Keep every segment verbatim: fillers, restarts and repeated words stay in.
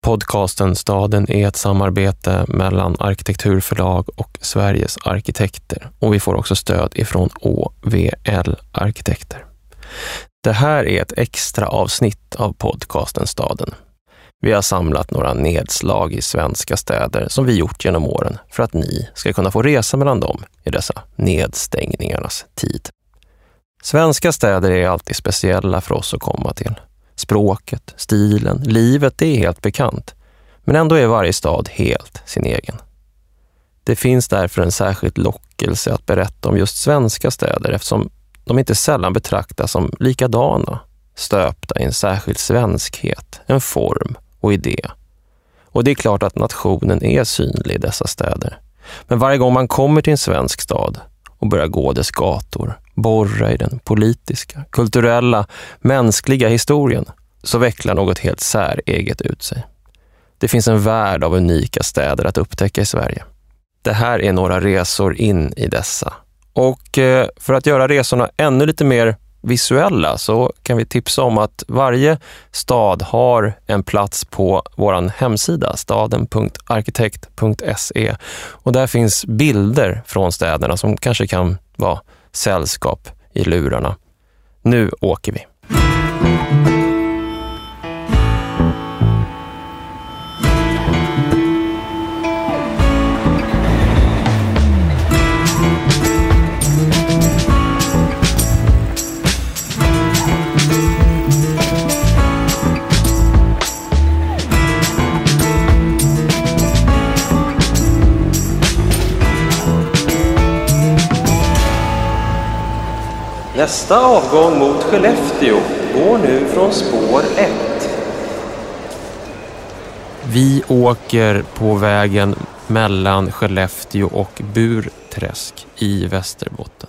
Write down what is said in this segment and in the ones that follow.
Podcasten Staden är ett samarbete mellan Arkitekturförlag och Sveriges arkitekter, och vi får också stöd ifrån Å V L Arkitekter. Det här är ett extra avsnitt av podcasten Staden. Vi har samlat några nedslag i svenska städer som vi gjort genom åren för att ni ska kunna få resa mellan dem i dessa nedstängningarnas tid. Svenska städer är alltid speciella för oss att komma till. Språket, stilen, livet, det är helt bekant. Men ändå är varje stad helt sin egen. Det finns därför en särskild lockelse att berätta om just svenska städer eftersom de inte sällan betraktas som likadana, stöpta i en särskild svenskhet, en form och idé. Och det är klart att nationen är synlig i dessa städer. Men varje gång man kommer till en svensk stad och börjar gå dess gator, borra i den politiska, kulturella, mänskliga historien, så vecklar något helt säreget ut sig. Det finns en värld av unika städer att upptäcka i Sverige. Det här är några resor in i dessa. Och för att göra resorna ännu lite mer visuella så kan vi tipsa om att varje stad har en plats på vår hemsida staden punkt arkitekt punkt se, och där finns bilder från städerna som kanske kan vara sällskap i lurarna. Nu åker vi. Nästa avgång mot Skellefteå går nu från spår ett. Vi åker på vägen mellan Skellefteå och Burträsk i Västerbotten.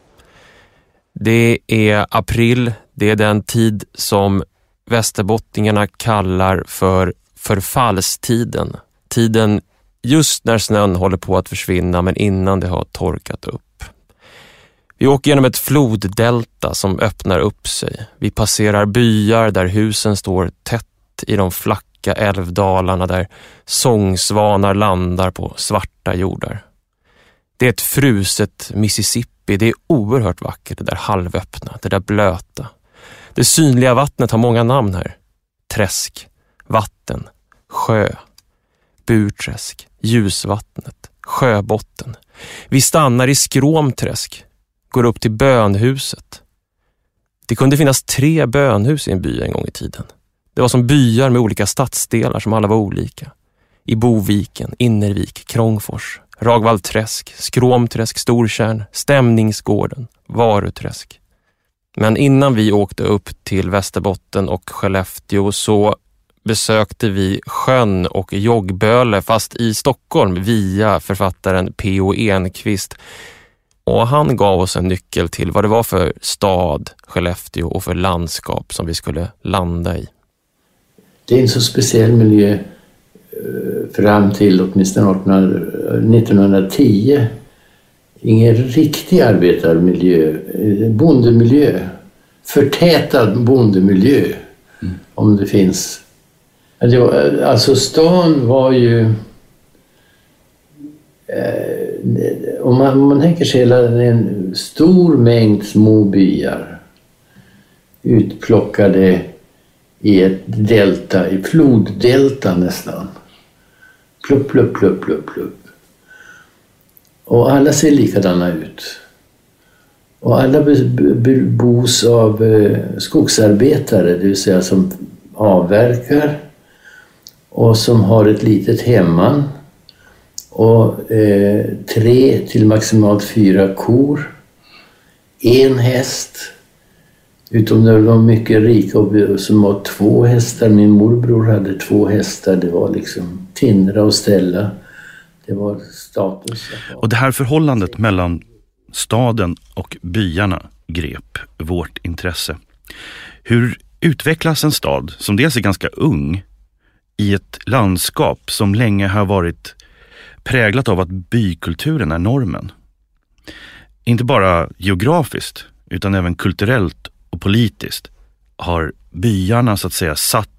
Det är april, det är den tid som västerbottningarna kallar för förfallstiden. Tiden just när snön håller på att försvinna men innan det har torkat upp. Vi åker genom ett floddelta som öppnar upp sig. Vi passerar byar där husen står tätt i de flacka älvdalarna där sångsvanar landar på svarta jordar. Det är ett fruset Mississippi. Det är oerhört vackert, det där halvöppna, det där blöta. Det synliga vattnet har många namn här. Träsk, vatten, sjö, Burträsk, ljusvattnet, sjöbotten. Vi stannar i Skråmträsk. Går upp till bönhuset. Det kunde finnas tre bönhus i en by en gång i tiden. Det var som byar med olika stadsdelar som alla var olika. I Boviken, Innervik, Krångfors, Ragvallträsk, Skråmträsk, Stortjärn, Stämningsgården, Varuträsk. Men innan vi åkte upp till Västerbotten och Skellefteå så besökte vi sjön och Joggböle fast i Stockholm via författaren P O Enquist. Och han gav oss en nyckel till vad det var för stad, Skellefteå, och för landskap som vi skulle landa i. Det är en så speciell miljö fram till åtminstone nittonhundratio. Ingen riktig arbetarmiljö, bondemiljö. Förtätad bondemiljö, mm. om det finns. Alltså stan var ju... Om man, om man tänker sig hela en stor mängd små byar utplockade i ett delta, i floddelta nästan. Plupp, plupp, plupp, plupp, plupp. Och alla ser likadana ut. Och alla bebos av skogsarbetare, det vill säga som avverkar och som har ett litet hemman. Och eh, tre till maximalt fyra kor, en häst, utom det var mycket rika och som var två hästar. Min morbror hade två hästar, det var liksom Tindra och Stella, det var status. Och det här förhållandet mellan staden och byarna grep vårt intresse. Hur utvecklas en stad som dels är ganska ung i ett landskap som länge har varit präglat av att bykulturen är normen? Inte bara geografiskt utan även kulturellt och politiskt har byarna så att säga satt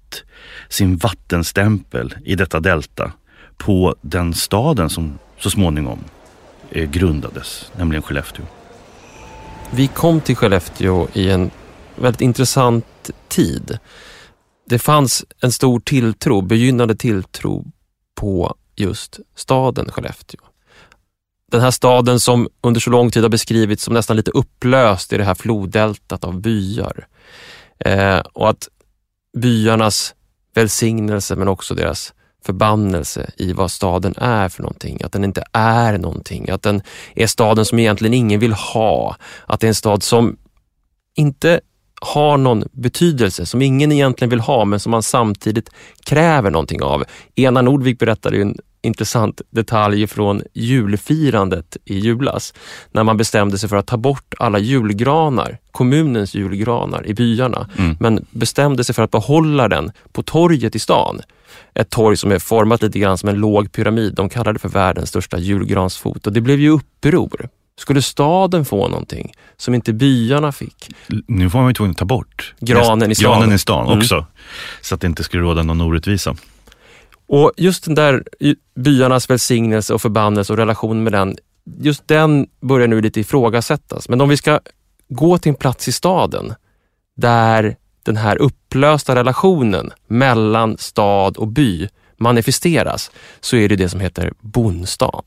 satt sin vattenstämpel i detta delta på den staden som så småningom eh, grundades, nämligen Skellefteå. Vi kom till Skellefteå i en väldigt intressant tid. Det fanns en stor tilltro, begynnande tilltro på just staden Skellefteå. Den här staden som under så lång tid har beskrivits som nästan lite upplöst i det här floddeltat av byar. Eh, och att byarnas välsignelse men också deras förbannelse i vad staden är för någonting. Att den inte är någonting. Att den är staden som egentligen ingen vill ha. Att det är en stad som inte har någon betydelse, som ingen egentligen vill ha men som man samtidigt kräver någonting av. Ena Nordvik berättade ju en intressant detalj från julfirandet i julas. När man bestämde sig för att ta bort alla julgranar, kommunens julgranar i byarna. Mm. Men bestämde sig för att behålla den på torget i stan. Ett torg som är format lite grann som en låg pyramid. De kallade det för världens största julgransfot. Och det blev ju uppror. Skulle staden få någonting som inte byarna fick? Nu var man ju tvungen att ta bort granen i stan, granen i stan också. Mm. Så att det inte skulle råda någon orättvisa. Och just den där byarnas välsignelse och förbannelse och relation med den, just den börjar nu lite ifrågasättas. Men om vi ska gå till en plats i staden där den här upplösta relationen mellan stad och by manifesteras, så är det det som heter Bondstan.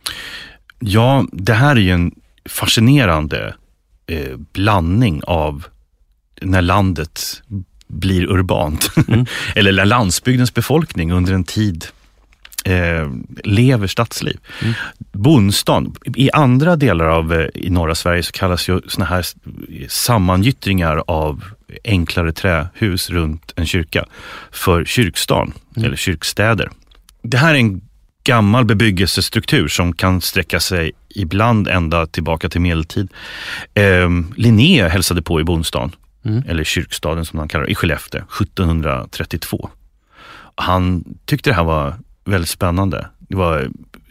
Ja, det här är ju en fascinerande eh, blandning av när landet blir urbant. Mm. Eller när landsbygdens befolkning under en tid eh, lever stadsliv. Mm. Bondstan, i andra delar av eh, i norra Sverige så kallas ju såna här sammangyttringar av enklare trähus runt en kyrka för kyrkstan mm. eller kyrkstäder. Det här är en gammal bebyggelsestruktur som kan sträcka sig ibland ända tillbaka till medeltid. Eh, Linné hälsade på i Bondstan, mm. eller kyrkstaden som man kallar det, i Skellefteå sjuttonhundratrettiotvå. Han tyckte det här var väldigt spännande. Det var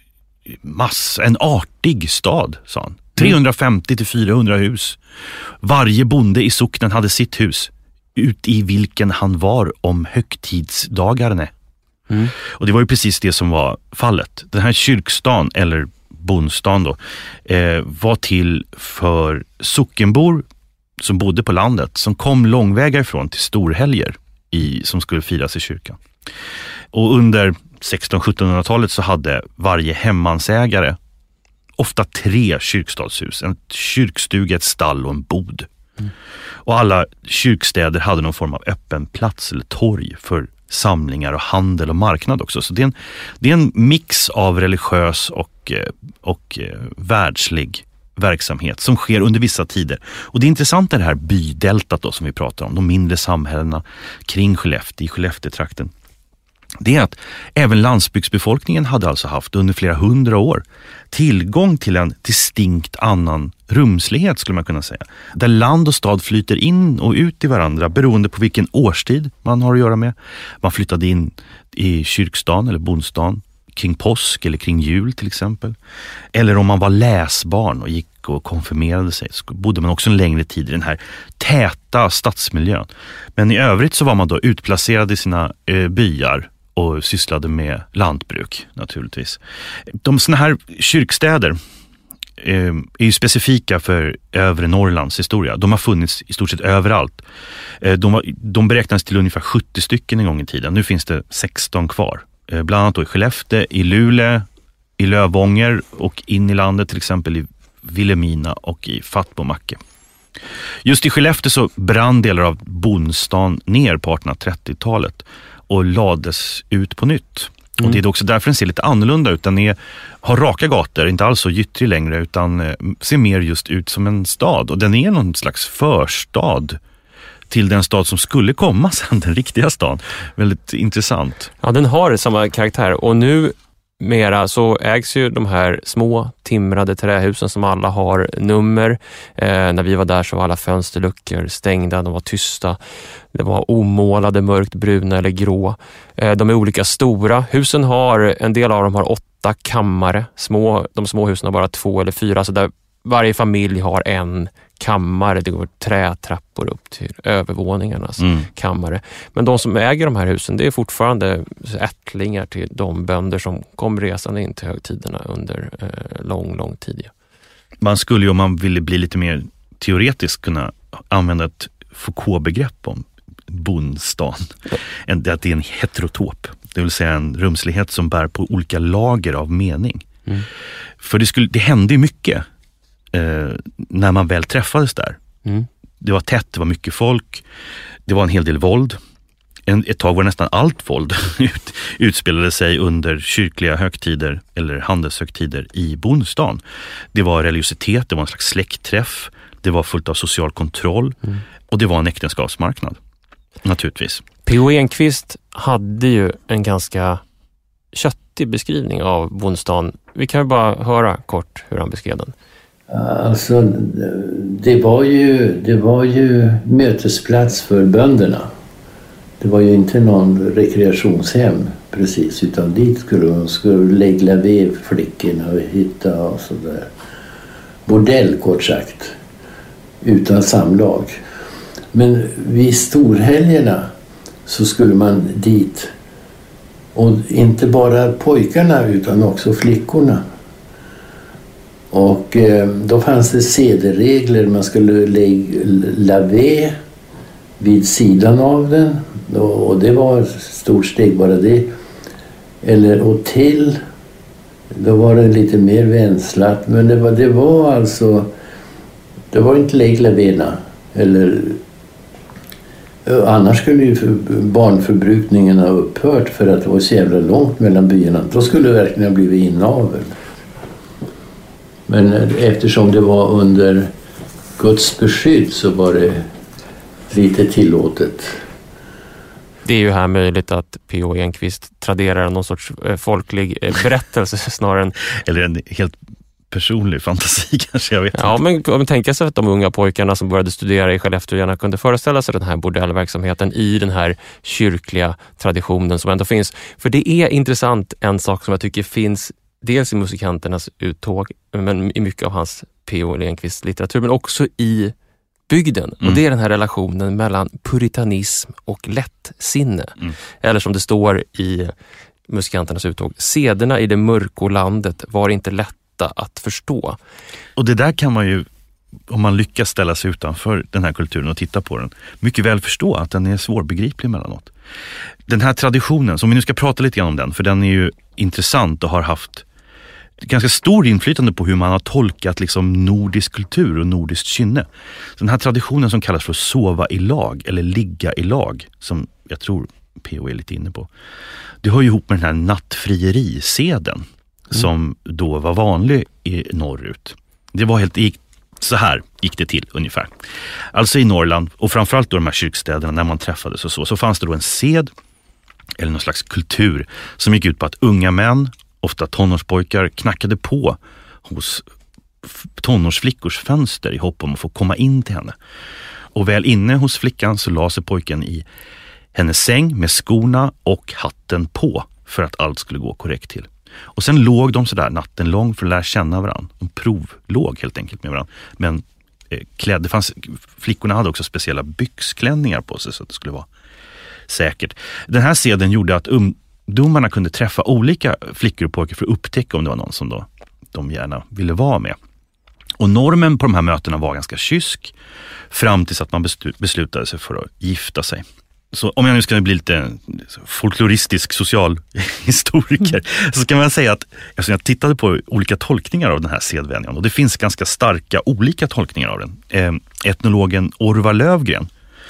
mass, en artig stad, sa han. trehundrafemtio till fyrahundra hus. Varje bonde i socknen hade sitt hus, ut i vilken han var om högtidsdagarna. Mm. Och det var ju precis det som var fallet. Den här kyrkstan, eller Bondstan då, eh, var till för sockenbor som bodde på landet, som kom långväga ifrån till storhelger i, som skulle firas i kyrkan. Och under sextonhundra-sjuttonhundratalet så hade varje hemmansägare ofta tre kyrkstadshus, en kyrkstuga, ett stall och en bod. Mm. Och alla kyrkstäder hade någon form av öppen plats eller torg för samlingar och handel och marknad också. Så det är en, det är en mix av religiös och, och världslig verksamhet som sker under vissa tider. Och det är intressant är det här bydeltat då som vi pratar om, de mindre samhällena kring Skellefteå, i Skellefteå-trakten. Det är att även landsbygdsbefolkningen hade alltså haft under flera hundra år tillgång till en distinkt annan rumslighet, skulle man kunna säga. Där land och stad flyter in och ut i varandra beroende på vilken årstid man har att göra med. Man flyttade in i kyrkstan eller bondstan kring påsk eller kring jul till exempel. Eller om man var läsbarn och gick och konfirmerade sig, så bodde man också en längre tid i den här täta stadsmiljön. Men i övrigt så var man då utplacerad i sina eh, byar och sysslade med lantbruk naturligtvis. De såna här kyrkstäder eh, är ju specifika för övre Norrlands historia. De har funnits i stort sett överallt. Eh, de, var, de beräknas till ungefär sjuttio stycken en gång i tiden. Nu finns det sexton kvar. Eh, bland annat då i Skellefteå, i Luleå, i Lövånger och in i landet till exempel i Vilhelmina och i Fatbomacke. Just i Skellefteå så brann delar av Bondstan ner på artonhundratrettiotalet och lades ut på nytt. Mm. Och det är också därför den ser lite annorlunda ut. Den är, har raka gator, inte alls så gyttrig längre, utan eh, ser mer just ut som en stad. Och den är någon slags förstad till den stad som skulle komma sen, den riktiga stan. Väldigt intressant. Ja, den har samma karaktär. Och nu mera så ägs ju de här små timrade trähusen som alla har nummer. Eh, när vi var där så var alla fönsterluckor stängda, de var tysta. Det var omålade, mörkt bruna eller grå. Eh, de är olika stora. Husen har, en del av dem har åtta kammare. Små, de små husen har bara två eller fyra, så där varje familj har en kammare, det går trätrappor upp till övervåningarnas Mm. kammare. Men de som äger de här husen, det är fortfarande ättlingar till de bönder som kom resande in till högtiderna under eh, lång, lång tid. Man skulle ju, om man ville bli lite mer teoretisk, kunna använda ett Foucault-begrepp om bondstan. En, att det är en heterotop. Det vill säga en rumslighet som bär på olika lager av mening. Mm. För det, skulle, det hände ju mycket eh, när man väl träffades där. Mm. Det var tätt, det var mycket folk. Det var en hel del våld. En, ett tag var nästan allt våld ut, utspelade sig under kyrkliga högtider eller handelshögtider i bondstan. Det var religiositet, det var en slags släktträff. Det var fullt av social kontroll. Mm. Och det var en äktenskapsmarknad. Naturligtvis. P O Enquist hade ju en ganska köttig beskrivning av bondstan. Vi kan ju bara höra kort hur han beskrev den. Alltså, det var ju, det var ju mötesplats för bönderna. Det var ju inte någon rekreationshem precis, utan dit skulle de skulle lägga vev flickorna och hitta och sådär. Bordell kort sagt, utan samlag. Men vid storhelgerna så skulle man dit, och inte bara pojkarna utan också flickorna. Och eh, då fanns det sederregler. Man skulle lägga lavé vid sidan av den, och det var ett stort steg bara det. Eller och till, då var det lite mer vänslat, men det var, det var alltså, det var inte lägga lavéna. Eller annars skulle ju barnförbrukningen ha upphört för att det var så jävla långt mellan byarna. Då skulle det verkligen ha blivit inavel. Men eftersom det var under Guds beskydd så var det lite tillåtet. Det är ju här möjligt att P O Enquist traderar någon sorts folklig berättelse snarare än... Eller en helt personlig fantasi kanske, jag vet ja, inte. Men om man tänker sig att de unga pojkarna som började studera i Skellefteå gärna kunde föreställa sig den här bordellverksamheten i den här kyrkliga traditionen som ändå finns. För det är intressant, en sak som jag tycker finns dels i musikanternas uttåg, men i mycket av hans P O Enquists litteratur, men också i bygden. Mm. Och det är den här relationen mellan puritanism och lättsinne. Mm. Eller som det står i musikanternas uttåg, sederna i det mörkolandet var inte lätta att förstå. Och det där kan man ju, om man lyckas ställa sig utanför den här kulturen och titta på den, mycket väl förstå att den är svårbegriplig emellanåt. Den här traditionen, som vi nu ska prata lite grann om den, för den är ju intressant och har haft ganska stor inflytande på hur man har tolkat liksom nordisk kultur och nordiskt kynne. Den här traditionen som kallas för att sova i lag eller ligga i lag, som jag tror P O är lite inne på, det hör ju ihop med den här nattfrieriseden mm. som då var vanlig i norrut. Det var helt gick, så här gick det till ungefär. Alltså i Norrland, och framförallt då de här kyrkstäderna när man träffades och så, så fanns det då en sed eller någon slags kultur som gick ut på att unga män, ofta tonårspojkar, knackade på hos tonårsflickors fönster i hopp om att få komma in till henne. Och väl inne hos flickan så la sig pojken i hennes säng med skorna och hatten på för att allt skulle gå korrekt till. Och sen låg de så där natten lång för att lära känna varandra. De provlåg helt enkelt med varandra. Men eh, klädd, det fanns, flickorna hade också speciella byxklänningar på sig så att det skulle vara säkert. Den här seden gjorde att ungdomarna kunde träffa olika flickor och pojkar för att upptäcka om det var någon som då, de gärna ville vara med. Och normen på de här mötena var ganska kysk fram tills att man beslutade sig för att gifta sig. Så om jag nu ska bli lite folkloristisk socialhistoriker mm. så kan man säga att alltså jag tittade på olika tolkningar av den här sedvänjan och det finns ganska starka olika tolkningar av den. Eh, etnologen Orvar Lövgren,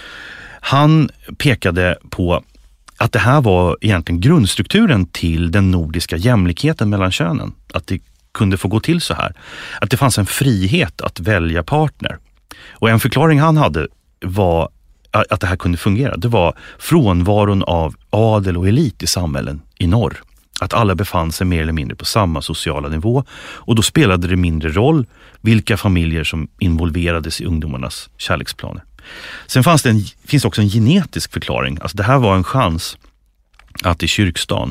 han pekade på att det här var egentligen grundstrukturen till den nordiska jämlikheten mellan könen. Att det kunde få gå till så här. Att det fanns en frihet att välja partner. Och en förklaring han hade var att det här kunde fungera. Det var frånvaron av adel och elit i samhällen i norr. Att alla befann sig mer eller mindre på samma sociala nivå. Och då spelade det mindre roll vilka familjer som involverades i ungdomarnas kärleksplaner. Sen fanns det en, finns också en genetisk förklaring. Alltså det här var en chans att i kyrkstan,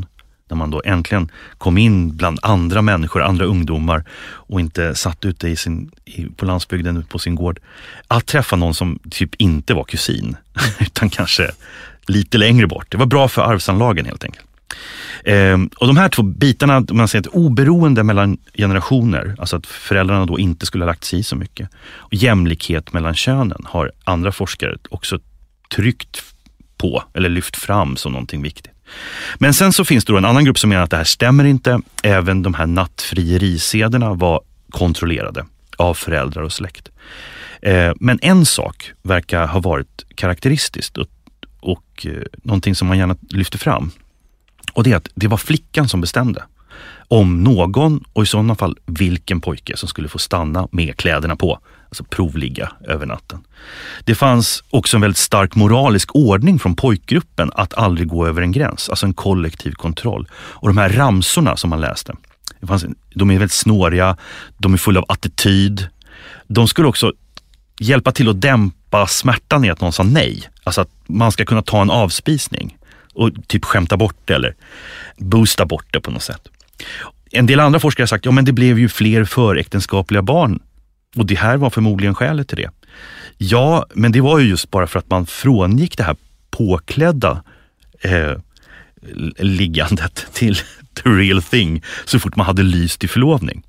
När man då äntligen kom in bland andra människor, andra ungdomar och inte satt ute i sin, i, på landsbygden på sin gård. Att träffa någon som typ inte var kusin utan kanske lite längre bort. Det var bra för arvsanlagen helt enkelt. Ehm, och de här två bitarna, man säger ett oberoende mellan generationer, alltså att föräldrarna då inte skulle ha lagt sig i så mycket. Och jämlikhet mellan könen har andra forskare också tryckt på eller lyft fram som någonting viktigt. Men sen så finns det då en annan grupp som menar att det här stämmer inte. Även de här nattfrierisedlarna var kontrollerade av föräldrar och släkt. Eh, men en sak verkar ha varit karaktäristiskt och, och eh, någonting som man gärna lyfter fram. Och det är att det var flickan som bestämde om någon och i sådana fall vilken pojke som skulle få stanna med kläderna på, alltså provligga över natten. Det fanns också en väldigt stark moralisk ordning från pojkgruppen att aldrig gå över en gräns, alltså en kollektiv kontroll. Och de här ramsorna som man läste, det fanns, de är väldigt snåriga, de är fulla av attityd. De skulle också hjälpa till att dämpa smärtan i att någon sa nej. Alltså att man ska kunna ta en avspisning och typ skämta bort det eller boosta bort det på något sätt. En del andra forskare har sagt, ja men det blev ju fler föräktenskapliga barn och det här var förmodligen skälet till det. Ja, men det var ju just bara för att man frångick det här påklädda eh, liggandet till the real thing så fort man hade lyst i förlovning.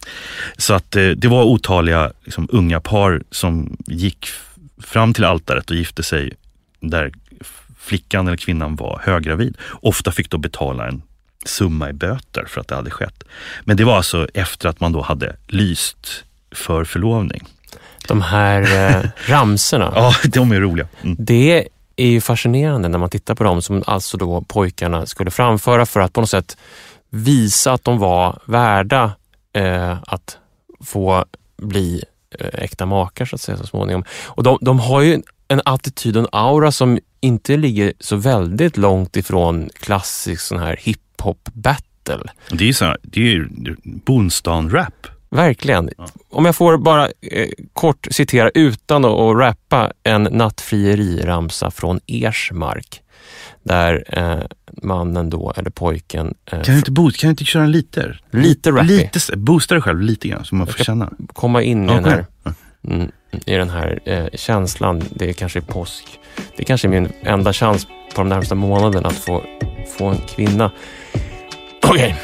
Så att eh, det var otaliga liksom, unga par som gick fram till altaret och gifte sig där flickan eller kvinnan var höggravid. Ofta fick då betala en summa i böter för att det hade skett. Men det var alltså efter att man då hade lyst för förlovning. De här eh, ramserna. Ja, de är roliga. Mm. Det är ju fascinerande när man tittar på dem som alltså då pojkarna skulle framföra för att på något sätt visa att de var värda eh, att få bli eh, äkta makar så att säga så småningom. Och de, de har ju en attityd och en aura som inte ligger så väldigt långt ifrån klassisk sån här hiphop battle. Det är ju så här, det är ju Bonstan-rap. Verkligen. Ja. Om jag får bara eh, kort citera utan att, att rappa en nattfrieri-ramsa från Ersmark. Där eh, mannen då, eller pojken... Eh, kan du inte, bo- kan du inte köra en liter? Lite rappig. Lite, boosta dig själv lite grann så man får känna. Komma in i okay. den här, mm, i den här eh, känslan. Det är kanske påsk. Det är kanske min enda chans på de närmaste månaderna att få, få en kvinna. Okej. Okay.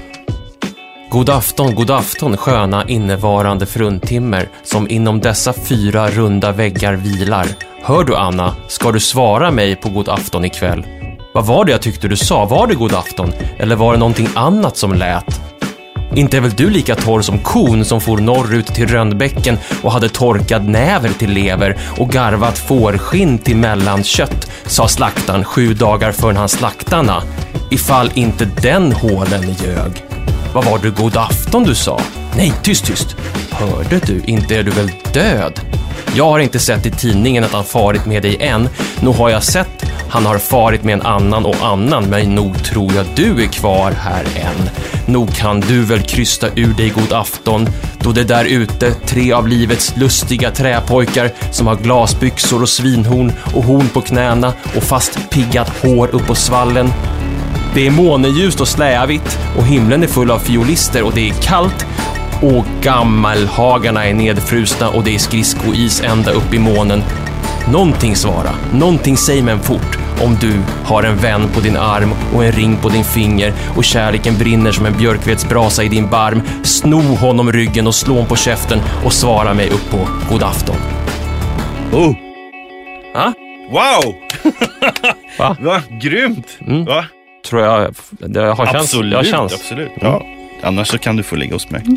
God afton, god afton, sköna innevarande fruntimmer som inom dessa fyra runda väggar vilar. Hör du Anna, ska du svara mig på god afton ikväll? Vad var det jag tyckte du sa? Var det god afton? Eller var det någonting annat som lät? Inte är väl du lika torr som kon som for norrut till Rönnbäcken och hade torkad näver till lever och garvat fårskinn till mellankött, sa slaktaren sju dagar förrän han slaktarna. Ifall inte den hålen ljög. Vad var det god afton du sa? Nej, tyst, tyst. Hörde du? Inte är du väl död? Jag har inte sett i tidningen att han farit med dig än. Nog har jag sett han har farit med en annan och annan, men nog tror jag du är kvar här än. Nog kan du väl krysta ur dig god afton, då det där ute tre av livets lustiga träpojkar som har glasbyxor och svinhorn och horn på knäna och fast piggat hår upp på svallen. Det är måneljust och slävigt och himlen är full av fiolister och det är kallt och gammalhagarna är nedfrusna och det är skridskois ända upp i månen. Någonting svara, någonting säg men fort om du har en vän på din arm och en ring på din finger och kärleken brinner som en björkvedsbrasa i din barm. Sno honom ryggen och slå honom på käften och svara mig upp på god afton. Oh! Ha? Wow! Va? Va? Grymt! Mm. Va? Tror jag, det har chans. Absolut, jag har chans. absolut. Ja. Annars så kan du få ligga hos mig.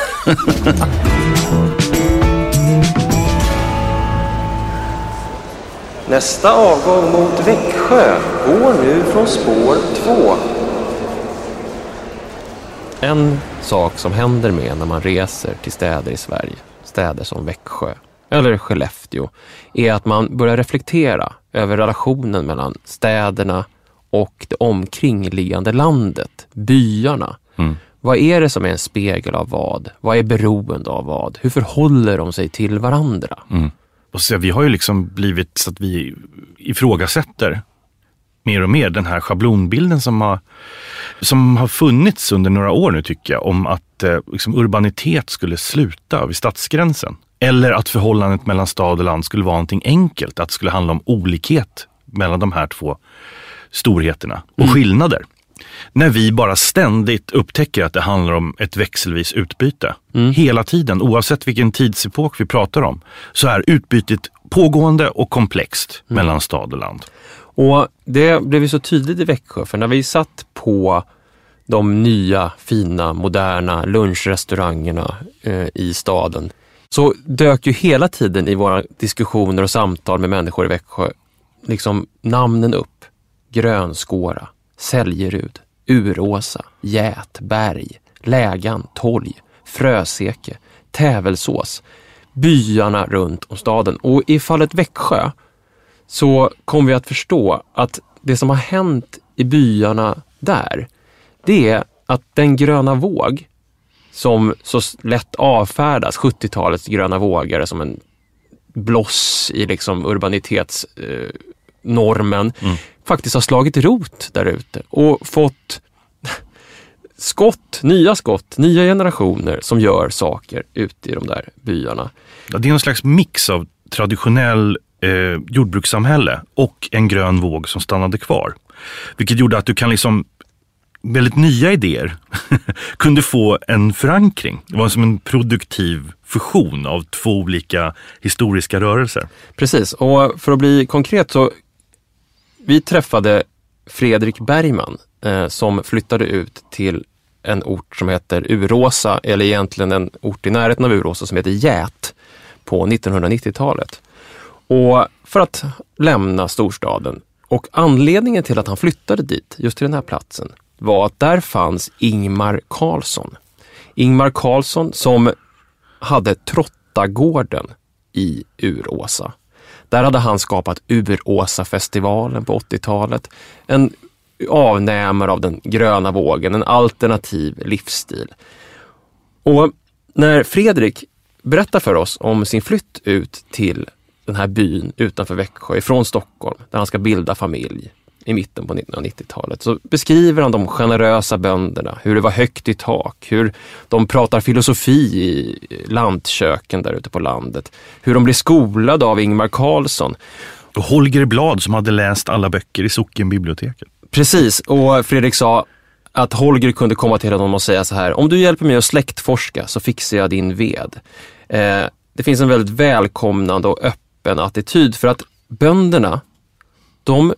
Nästa avgång mot Växjö går nu från spår två. En sak som händer med när man reser till städer i Sverige, städer som Växjö eller Skellefteå, är att man börjar reflektera över relationen mellan städerna och det omkringliggande landet, byarna. Mm. Vad är det som är en spegel av vad? Vad är beroende av vad? Hur förhåller de sig till varandra? Mm. Och så, vi har ju liksom blivit så att vi ifrågasätter mer och mer den här schablonbilden som har som har funnits under några år nu tycker jag om att eh, liksom urbanitet skulle sluta vid stadsgränsen. Eller att förhållandet mellan stad och land skulle vara någonting enkelt. Att det skulle handla om olikhet mellan de här två storheterna och mm. skillnader. När vi bara ständigt upptäcker att det handlar om ett växelvis utbyte. Mm. Hela tiden, oavsett vilken tidsepok vi pratar om, så är utbytet pågående och komplext mm. mellan stad och land. Och det blev ju så tydligt i Växjö, för när vi satt på de nya, fina, moderna lunchrestaurangerna eh, i staden, så dök ju hela tiden i våra diskussioner och samtal med människor i Växjö liksom namnen upp. Grönskåra, Säljerud, Uråsa, Gät, Berg, Lägan, Tolj, Fröseke, Tävelsås, byarna runt om staden. Och i fallet Växjö så kommer vi att förstå att det som har hänt i byarna där, det är att den gröna våg som så lätt avfärdas, sjuttiotalets gröna vågare som en bloss i liksom urbanitetsnormen, eh, mm. faktiskt har slagit rot där ute och fått skott, nya skott, nya generationer som gör saker ute i de där byarna. Ja, det är en slags mix av traditionell eh, jordbrukssamhälle och en grön våg som stannade kvar. Vilket gjorde att du kan liksom väldigt nya idéer kunde få en förankring. Det var som en produktiv fusion av två olika historiska rörelser. Precis, och för att bli konkret så vi träffade Fredrik Bergman eh, som flyttade ut till en ort som heter Uråsa, eller egentligen en ort i närheten av Uråsa som heter Gät på nittonhundranittiotalet. Och för att lämna storstaden. Och anledningen till att han flyttade dit, just till den här platsen, var att där fanns Ingmar Karlsson. Ingmar Karlsson som hade Trottagården i Uråsa. Där hade han skapat Uråsa-festivalen på åttiotalet. En avnämare av den gröna vågen, en alternativ livsstil. Och när Fredrik berättar för oss om sin flytt ut till den här byn utanför Växjö, ifrån Stockholm, där han ska bilda familj i mitten på nittonhundranittiotalet, så beskriver han de generösa bönderna, hur det var högt i tak, hur de pratar filosofi i landköken där ute på landet, hur de blir skolade av Ingmar Karlsson. Och Holger Blad som hade läst alla böcker i sockenbiblioteket. Precis, och Fredrik sa att Holger kunde komma till honom och säga så här: om du hjälper mig att släktforska så fixar jag din ved. Eh, det finns en väldigt välkomnande och öppen attityd, för att bönderna, de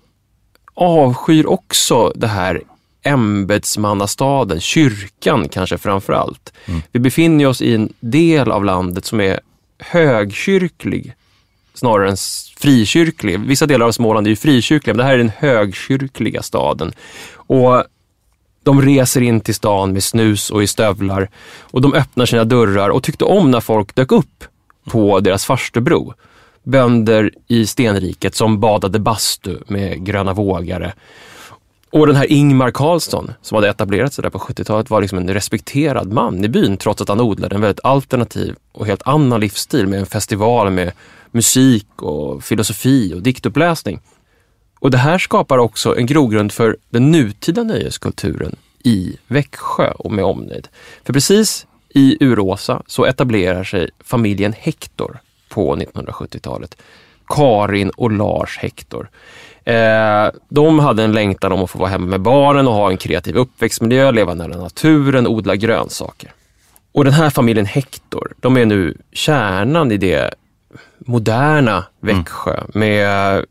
avskyr också det här ämbetsmannastaden, kyrkan kanske framförallt. Mm. Vi befinner oss i en del av landet som är högkyrklig snarare än frikyrklig. Vissa delar av Småland är ju frikyrkliga, men det här är den högkyrkliga staden. Och de reser in till stan med snus och i stövlar, och de öppnar sina dörrar och tyckte om när folk dök upp på deras farstubro. Bönder i stenriket som badade bastu med gröna vågare. Och den här Ingmar Karlsson som hade etablerat sig där på sjuttiotalet var liksom en respekterad man i byn, trots att han odlade en väldigt alternativ och helt annan livsstil med en festival med musik och filosofi och diktuppläsning. Och det här skapar också en grogrund för den nutida nöjeskulturen i Växjö och med omnejd. För precis i Uråsa så etablerar sig familjen Hector på nittonhundrasjuttiotalet. Karin och Lars Hector. Eh, de hade en längtan om att få vara hemma med barnen och ha en kreativ uppväxtmiljö, leva nära naturen, odla grönsaker. Och den här familjen Hector, de är nu kärnan i det moderna Växjö mm. med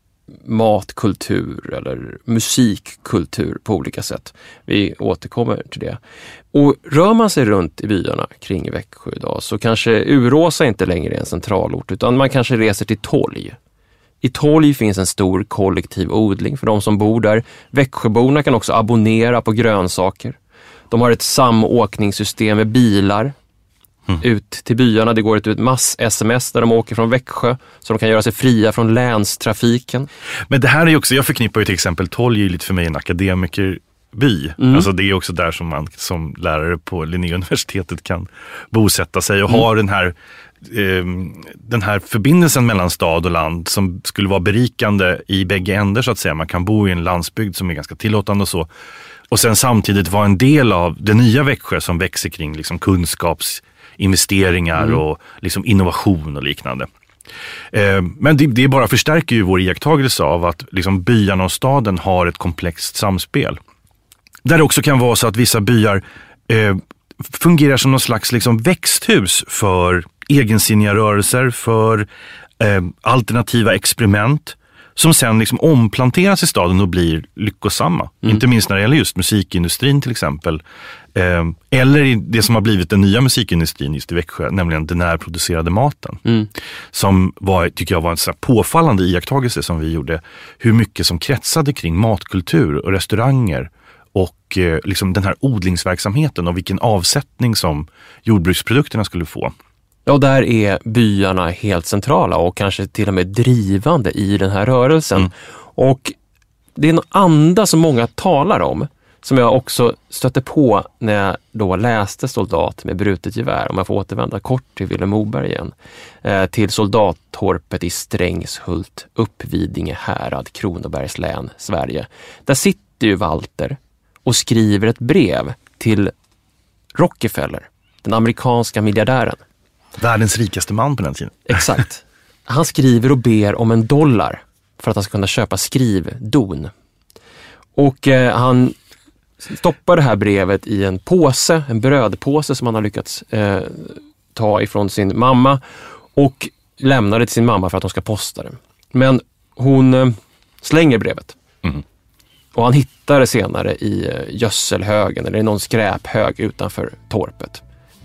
matkultur eller musikkultur på olika sätt. Vi återkommer till det. Och rör man sig runt i byarna kring Växjö idag så kanske Uråsa inte längre är en centralort, utan man kanske reser till Tolj. I Tolj finns en stor kollektiv odling för de som bor där. Växjöborna kan också abonnera på grönsaker. De har ett samåkningssystem med bilar mm. ut till byarna. Det går ett mass-sms där de åker från Växjö så de kan göra sig fria från länstrafiken. Men det här är ju också, jag förknippar ju till exempel Tolj lite för mig en akademikerby. Mm. Alltså det är också där som man som lärare på Linnéuniversitetet kan bosätta sig och mm. ha den här den här förbindelsen mellan stad och land som skulle vara berikande i bägge ändar så att säga. Man kan bo i en landsbygd som är ganska tillåtande och så. Och sen samtidigt vara en del av det nya Växjö som växer kring liksom kunskapsinvesteringar mm. och liksom innovation och liknande. Eh, men det, det bara förstärker ju vår iakttagelse av att liksom byarna och staden har ett komplext samspel. Där det också kan vara så att vissa byar eh, fungerar som någon slags liksom växthus för egensinniga rörelser, för eh, alternativa experiment som sen liksom omplanteras i staden och blir lyckosamma. Mm. Inte minst när det gäller just musikindustrin till exempel. Eh, eller i det som har blivit den nya musikindustrin just i Växjö, nämligen den närproducerade maten. Mm. Som var, tycker jag var en så här påfallande iakttagelse som vi gjorde. Hur mycket som kretsade kring matkultur och restauranger och eh, liksom den här odlingsverksamheten och vilken avsättning som jordbruksprodukterna skulle få. Ja, där är byarna helt centrala och kanske till och med drivande i den här rörelsen. Mm. Och det är en anda som många talar om, som jag också stötte på när jag då läste Soldat med brutet gevär, om jag får återvända kort till Vilhelm Moberg igen, eh, till soldattorpet i Strängshult, Uppvidinge härad, Kronobergs län, Sverige. Där sitter ju Walter och skriver ett brev till Rockefeller, den amerikanska miljardären. Världens rikaste man på den tiden. Exakt. Han skriver och ber om en dollar för att han ska kunna köpa skrivdon. Och eh, han stoppar det här brevet i en påse, en brödpåse som han har lyckats eh, ta ifrån sin mamma och lämnar det till sin mamma för att hon ska posta det. Men hon eh, slänger brevet. Mm. Och han hittar det senare i eh, gödselhögen eller i någon skräphög utanför torpet.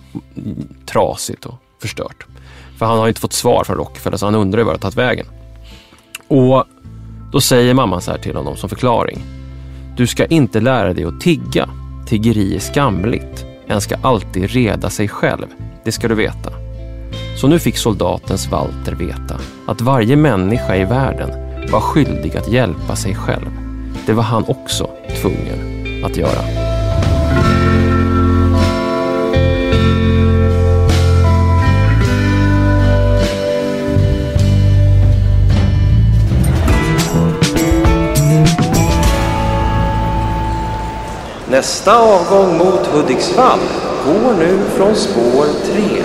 Trasigt och förstört. För han har inte fått svar från Rockefeller, så han undrar var det tagit vägen. Och då säger mamman så här till honom som förklaring: du ska inte lära dig att tigga. Tiggeri är skamligt. En ska alltid reda sig själv. Det ska du veta. Så nu fick soldatens Walter veta att varje människa i världen var skyldig att hjälpa sig själv. Det var han också tvungen att göra. Nästa avgång mot Hudiksvall går nu från spår tre.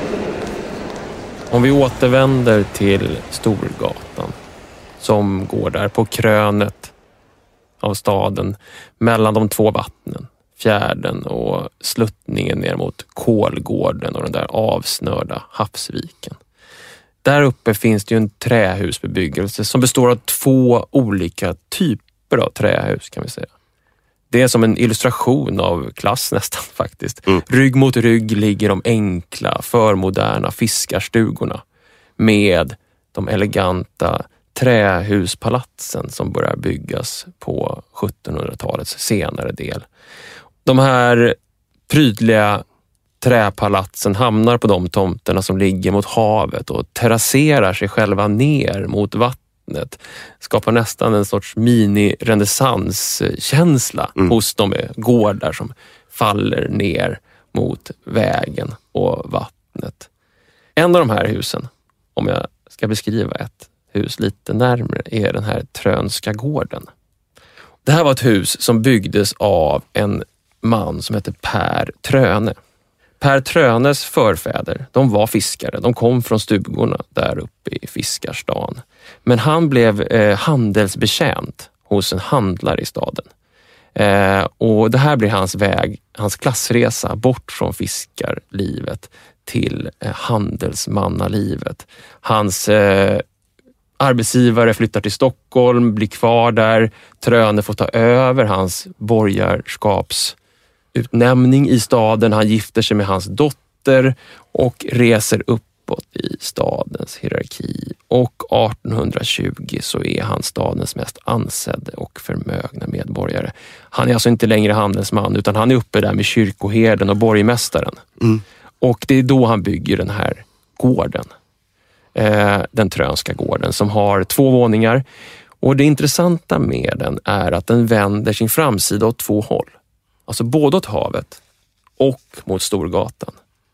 Om vi återvänder till Storgatan som går där på krönet av staden mellan de två vattnen, Fjärden och sluttningen ner mot Kolgården och den där avsnörda havsviken. Där uppe finns det ju en trähusbebyggelse som består av två olika typer av trähus, kan vi säga. Det är som en illustration av klass nästan faktiskt. Mm. Rygg mot rygg ligger de enkla, förmoderna fiskarstugorna med de eleganta trähuspalatsen som börjar byggas på sjuttonhundratalets senare del. De här prydliga träpalatsen hamnar på de tomterna som ligger mot havet och terrasserar sig själva ner mot vattnet. Skapar nästan en sorts mini-renässanskänsla mm. hos de gårdar som faller ner mot vägen och vattnet. En av de här husen, om jag ska beskriva ett hus lite närmare, är den här Trönska gården. Det här var ett hus som byggdes av en man som heter Per Tröne. Per Trönes förfäder, de var fiskare. De kom från stugorna där uppe i Fiskarstan. Men han blev eh, handelsbetjänt hos en handlare i staden. Eh, och det här blir hans väg, hans klassresa bort från fiskarlivet till eh, handelsmannalivet. Hans eh, arbetsgivare flyttar till Stockholm, blir kvar där. Tröne får ta över hans borgarskapsutnämning i staden. Han gifter sig med hans dotter och reser uppåt i stadens hierarki. Och artonhundratjugo så är han stadens mest ansedde och förmögna medborgare. Han är alltså inte längre handelsman, utan han är uppe där med kyrkoherden och borgmästaren. Mm. Och det är då han bygger den här gården. Den Trönska gården som har två våningar, och det intressanta med den är att den vänder sin framsida åt två håll, alltså både åt havet och mot Storgatan.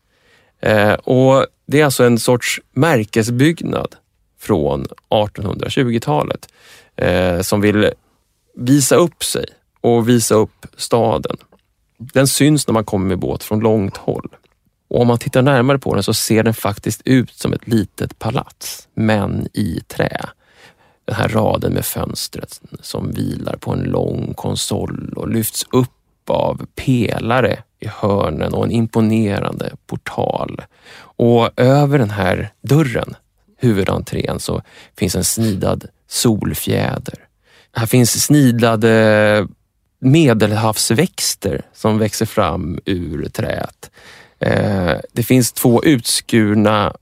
Och det är alltså en sorts märkesbyggnad från artonhundratjugotalet som vill visa upp sig och visa upp staden. Den syns när man kommer med båt från långt håll. Och om man tittar närmare på den så ser den faktiskt ut som ett litet palats, men i trä. Den här raden med fönstret som vilar på en lång konsol och lyfts upp av pelare i hörnen och en imponerande portal. Och över den här dörren, huvudentrén, så finns en snidad solfjäder. Här finns snidade medelhavsväxter som växer fram ur träet. Det finns två utskurna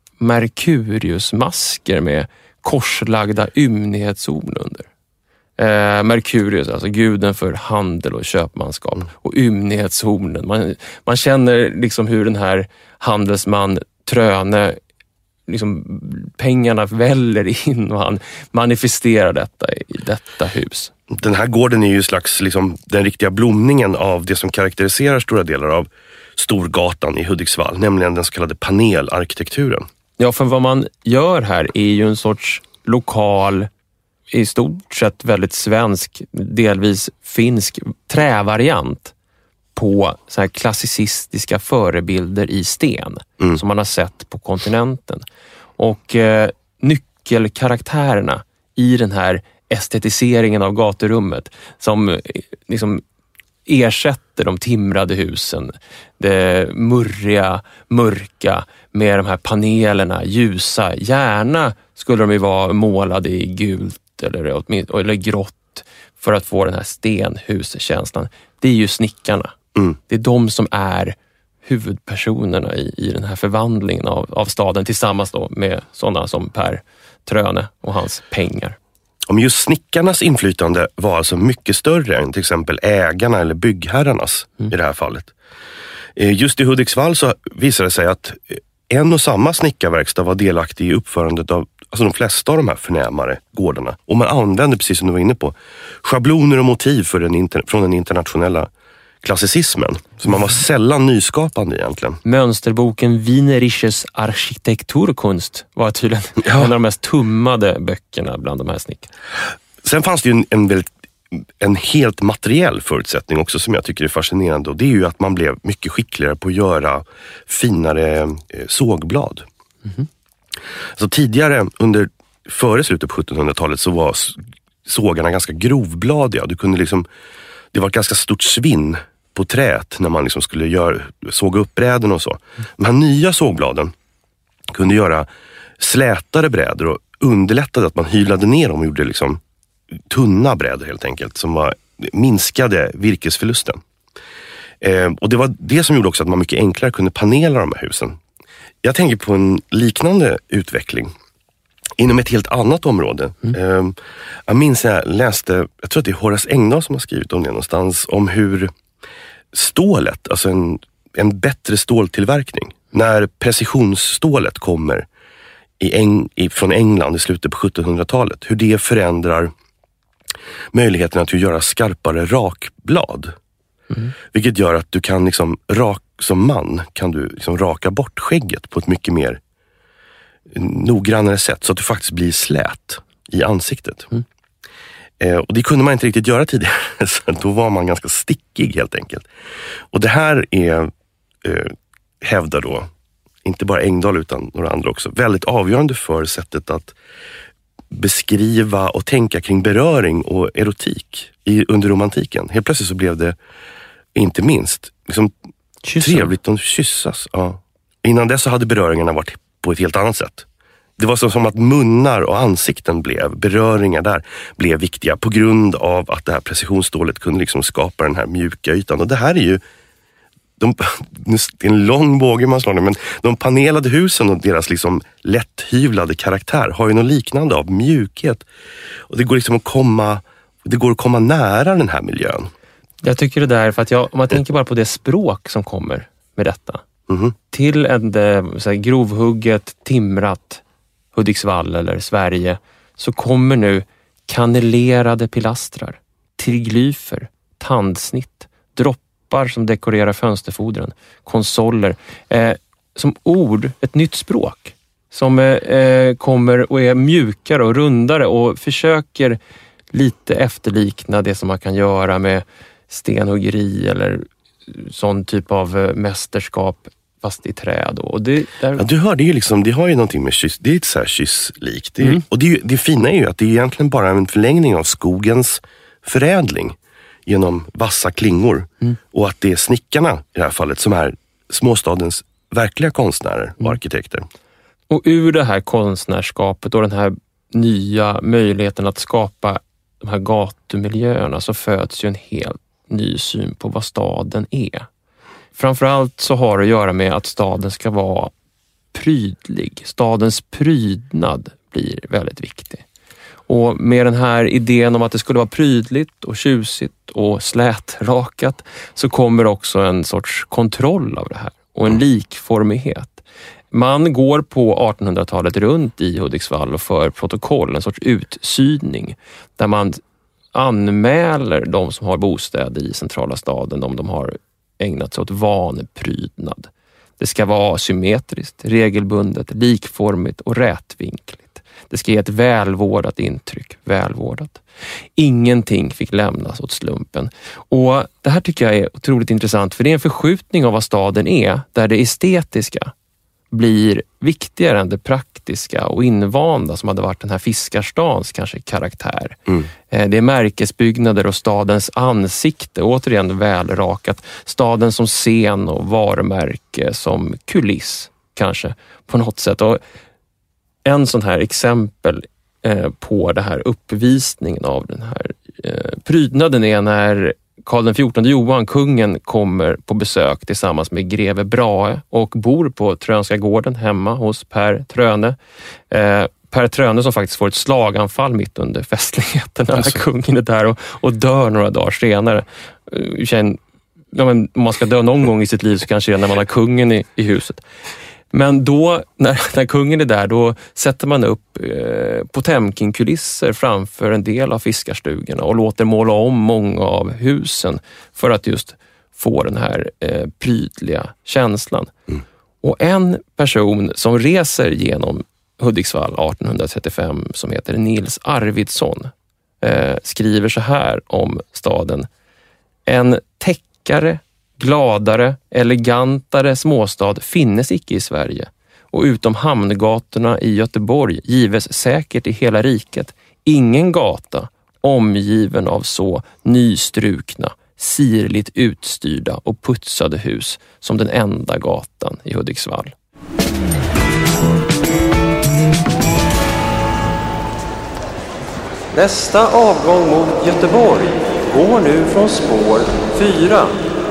Merkuriusmasker med korslagda ymnighetshorn under. Eh, Merkurius, alltså guden för handel och köpmanskap. Mm. Och ymnighetshornen. Man, man känner liksom hur den här handelsman Tröne, liksom pengarna väller in och han manifesterar detta i detta hus. Den här gården är ju slags liksom, den riktiga blomningen av det som karaktäriserar stora delar av Storgatan i Hudiksvall, nämligen den så kallade panelarkitekturen. Ja, för vad man gör här är ju en sorts lokal, i stort sett väldigt svensk, delvis finsk trävariant på så här klassicistiska förebilder i sten mm. som man har sett på kontinenten. Och eh, nyckelkaraktärerna i den här estetiseringen av gaturummet som eh, liksom ersätter de timrade husen, det murriga, mörka med de här panelerna, ljusa. Gärna skulle de ju vara målade i gult eller, eller grått för att få den här stenhuskänslan. Det är ju snickarna. Mm. Det är de som är huvudpersonerna i, i den här förvandlingen av, av staden tillsammans då med sådana som Per Tröne och hans pengar. Om just snickarnas inflytande var alltså mycket större än till exempel ägarna eller byggherrarnas mm. i det här fallet. Just i Hudiksvall så visade det sig att en och samma snickarverkstad var delaktig i uppförandet av alltså de flesta av de här förnämare gårdarna. Och man använde, precis som du var inne på, schabloner och motiv för den inter- från den internationella klassicismen. Så man var sällan nyskapande egentligen. Mönsterboken Wienerisches Architekturkunst var tydligen ja. en av de mest tummade böckerna bland de här snickarna. Sen fanns det ju en, en, väldigt, en helt materiell förutsättning också som jag tycker är fascinerande. Och det är ju att man blev mycket skickligare på att göra finare eh, sågblad. Mm-hmm. Alltså tidigare, under, före slutet på sjuttonhundratalet så var sågarna ganska grovbladiga. Du kunde liksom, det var ett ganska stort svinn på träet när man liksom skulle göra, såga upp bräden och så. De här nya sågbladen kunde göra slätare brädor och underlättade att man hyvlade ner dem och gjorde liksom tunna brädor helt enkelt som var, minskade virkesförlusten. Eh, och det var det som gjorde också att man mycket enklare kunde panela de här husen. Jag tänker på en liknande utveckling inom ett helt annat område. Mm. Eh, jag minns jag läste, jag tror att det är Horace Engdahl som har skrivit om det någonstans, om hur stålet, alltså en, en bättre ståltillverkning, när precisionsstålet kommer i Eng, i, från England i slutet på sjuttonhundratalet, hur det förändrar möjligheten att göra skarpare rakblad. Mm. Vilket gör att du kan liksom, rak, som man kan du liksom raka bort skägget på ett mycket mer noggrannare sätt så att du faktiskt blir slät i ansiktet. Mm. Eh, och det kunde man inte riktigt göra tidigare, så då var man ganska stickig helt enkelt. Och det här är, eh, hävdar då, inte bara Engdahl utan några andra också, väldigt avgörande för sättet att beskriva och tänka kring beröring och erotik i, under romantiken. Helt plötsligt så blev det, inte minst, liksom trevligt att kyssas. Ja. Innan dess så hade beröringarna varit på ett helt annat sätt. Det var så som att munnar och ansikten blev, beröringar där blev viktiga på grund av att det här precisionsstålet kunde liksom skapa den här mjuka ytan. Och det här är ju de, det är en lång båge man slår nu, men de panelade husen och deras liksom lätthyvlade karaktär har ju något liknande av mjukhet. Och det går liksom att komma, det går att komma nära den här miljön. Jag tycker det där, för att jag, om man tänker bara på det språk som kommer med detta. Mm-hmm. Till en så här, grovhugget, timrat Hudiksvall eller Sverige så kommer nu kanelerade pilastrar, triglyfer, tandsnitt, droppar som dekorerar fönsterfodren, konsoler. Eh, som ord, ett nytt språk som eh, kommer och är mjukare och rundare och försöker lite efterlikna det som man kan göra med stenhuggeri eller sån typ av mästerskap fast i träd. Och det, där... ja, du hör, det, är ju liksom, det har ju någonting med kyss, det är ett så här kysslikt. Det är, mm. Och det, är, det fina är ju att det är egentligen bara en förlängning av skogens förädling genom vassa klingor. Mm. Och att det är snickarna i det här fallet som är småstadens verkliga konstnärer och mm. arkitekter. Och ur det här konstnärskapet och den här nya möjligheten att skapa de här gatumiljöerna så föds ju en helt ny syn på vad staden är. Framförallt så har det att göra med att staden ska vara prydlig. Stadens prydnad blir väldigt viktig. Och med den här idén om att det skulle vara prydligt och tjusigt och slätrakat så kommer också en sorts kontroll av det här och en likformighet. Man går på artonhundratalet runt i Hudiksvall och för protokoll, en sorts utsyning där man anmäler de som har bostäder i centrala staden om de har ägnat sig åt vanprydnad. Det ska vara symmetriskt, regelbundet, likformigt och rätvinkligt. Det ska ge ett välvårdat intryck, välvårdat. Ingenting fick lämnas åt slumpen. Och det här tycker jag är otroligt intressant för det är en förskjutning av vad staden är där det estetiska blir viktigare än det praktiska och invanda som hade varit den här fiskarstans kanske karaktär. Mm. Det är märkesbyggnader och stadens ansikte, återigen välrakat. Staden som scen och varumärke som kuliss kanske på något sätt. Och en sån här exempel eh, på det här uppvisningen av den här eh, prydnaden är när Karl den fjortonde Johan, kungen, kommer på besök tillsammans med greve Brahe och bor på Trönska gården hemma hos Per Tröne. Eh, Per Tröne som faktiskt får ett slaganfall mitt under festligheterna alltså. När kungen är där och, och dör några dagar senare. Eh, ja, men om man ska dö någon gång i sitt liv så kanske det är när man har kungen i, i huset. Men då, när, när kungen är där, då sätter man upp eh, Potemkin-kulisser framför en del av fiskarstugorna och låter måla om många av husen för att just få den här eh, prydliga känslan. Mm. Och en person som reser genom Hudiksvall artonhundratrettiofem som heter Nils Arvidsson eh, skriver så här om staden. En täckare, gladare, elegantare småstad finnes icke i Sverige och utom hamngatorna i Göteborg gives säkert i hela riket ingen gata omgiven av så nystrukna, sirligt utstyrda och putsade hus som den enda gatan i Hudiksvall. Nästa avgång mot Göteborg går nu från spår fyra.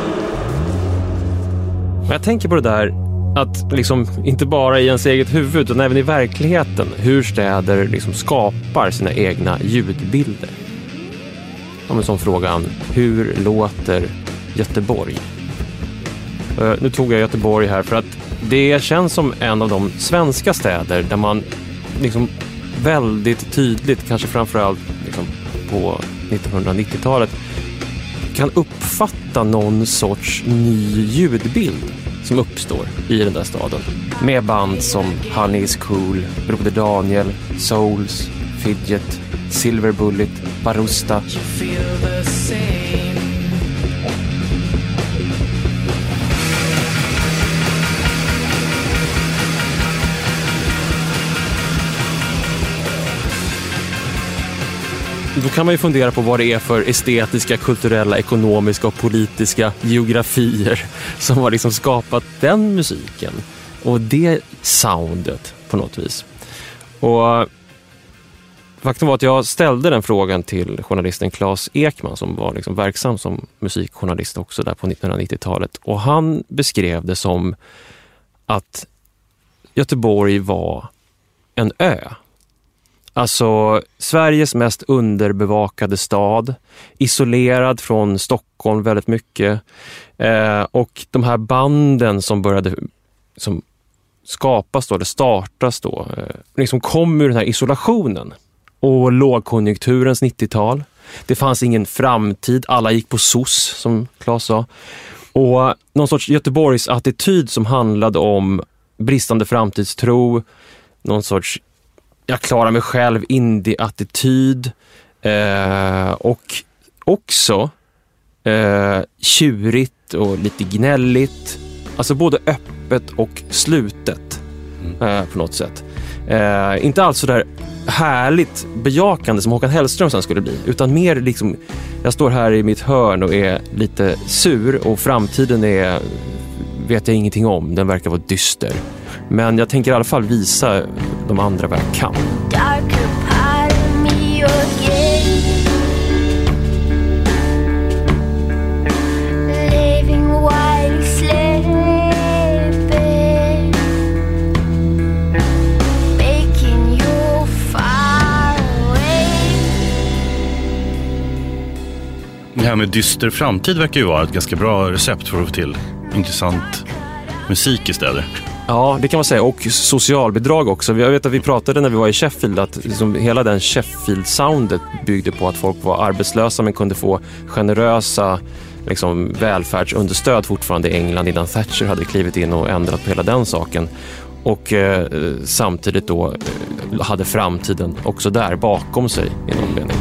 Jag tänker på det där att liksom inte bara i ens eget huvud utan även i verkligheten hur städer liksom skapar sina egna ljudbilder. Som en sån frågan, hur låter Göteborg? Uh, nu tog jag Göteborg här för att det känns som en av de svenska städer där man liksom väldigt tydligt, kanske framförallt liksom på nittonhundranittiotalet, kan uppfatta någon sorts ny ljudbild som uppstår i den där staden. Med band som Honey is Cool, Broder Daniel, Souls, Fidget, Silver Bullet, Barusta. Då kan man ju fundera på vad det är för estetiska, kulturella, ekonomiska och politiska geografier som har liksom skapat den musiken och det soundet på något vis. Och faktum var att jag ställde den frågan till journalisten Claes Ekman som var liksom verksam som musikjournalist också där på nittonhundranittiotalet och han beskrev det som att Göteborg var en ö. Alltså Sveriges mest underbevakade stad, isolerad från Stockholm väldigt mycket eh, och de här banden som började som skapas då, eller startas då, eh, liksom kom ur den här isolationen och lågkonjunkturens nittiotal. Det fanns ingen framtid, alla gick på S O S som Claes sa och någon sorts Göteborgs attityd som handlade om bristande framtidstro, någon sorts jag klarar mig själv, indie-attityd eh, och också eh, tjurigt och lite gnälligt. Alltså både öppet och slutet mm. eh, på något sätt. Eh, inte alls så där härligt bejakande som Håkan Hellström sen skulle bli, utan mer liksom, jag står här i mitt hörn och är lite sur och framtiden är, vet jag ingenting om, den verkar vara dyster. Men jag tänker i alla fall visa de andra vad jag kan. Det här med dyster framtid verkar ju vara ett ganska bra recept för att få till intressant musik istället. Ja, det kan man säga. Och socialbidrag också. Jag vet att vi pratade när vi var i Sheffield att liksom hela den Sheffield-soundet byggde på att folk var arbetslösa men kunde få generösa liksom, välfärdsunderstöd fortfarande i England innan Thatcher hade klivit in och ändrat på hela den saken. Och eh, samtidigt då eh, hade framtiden också där bakom sig i någon mening.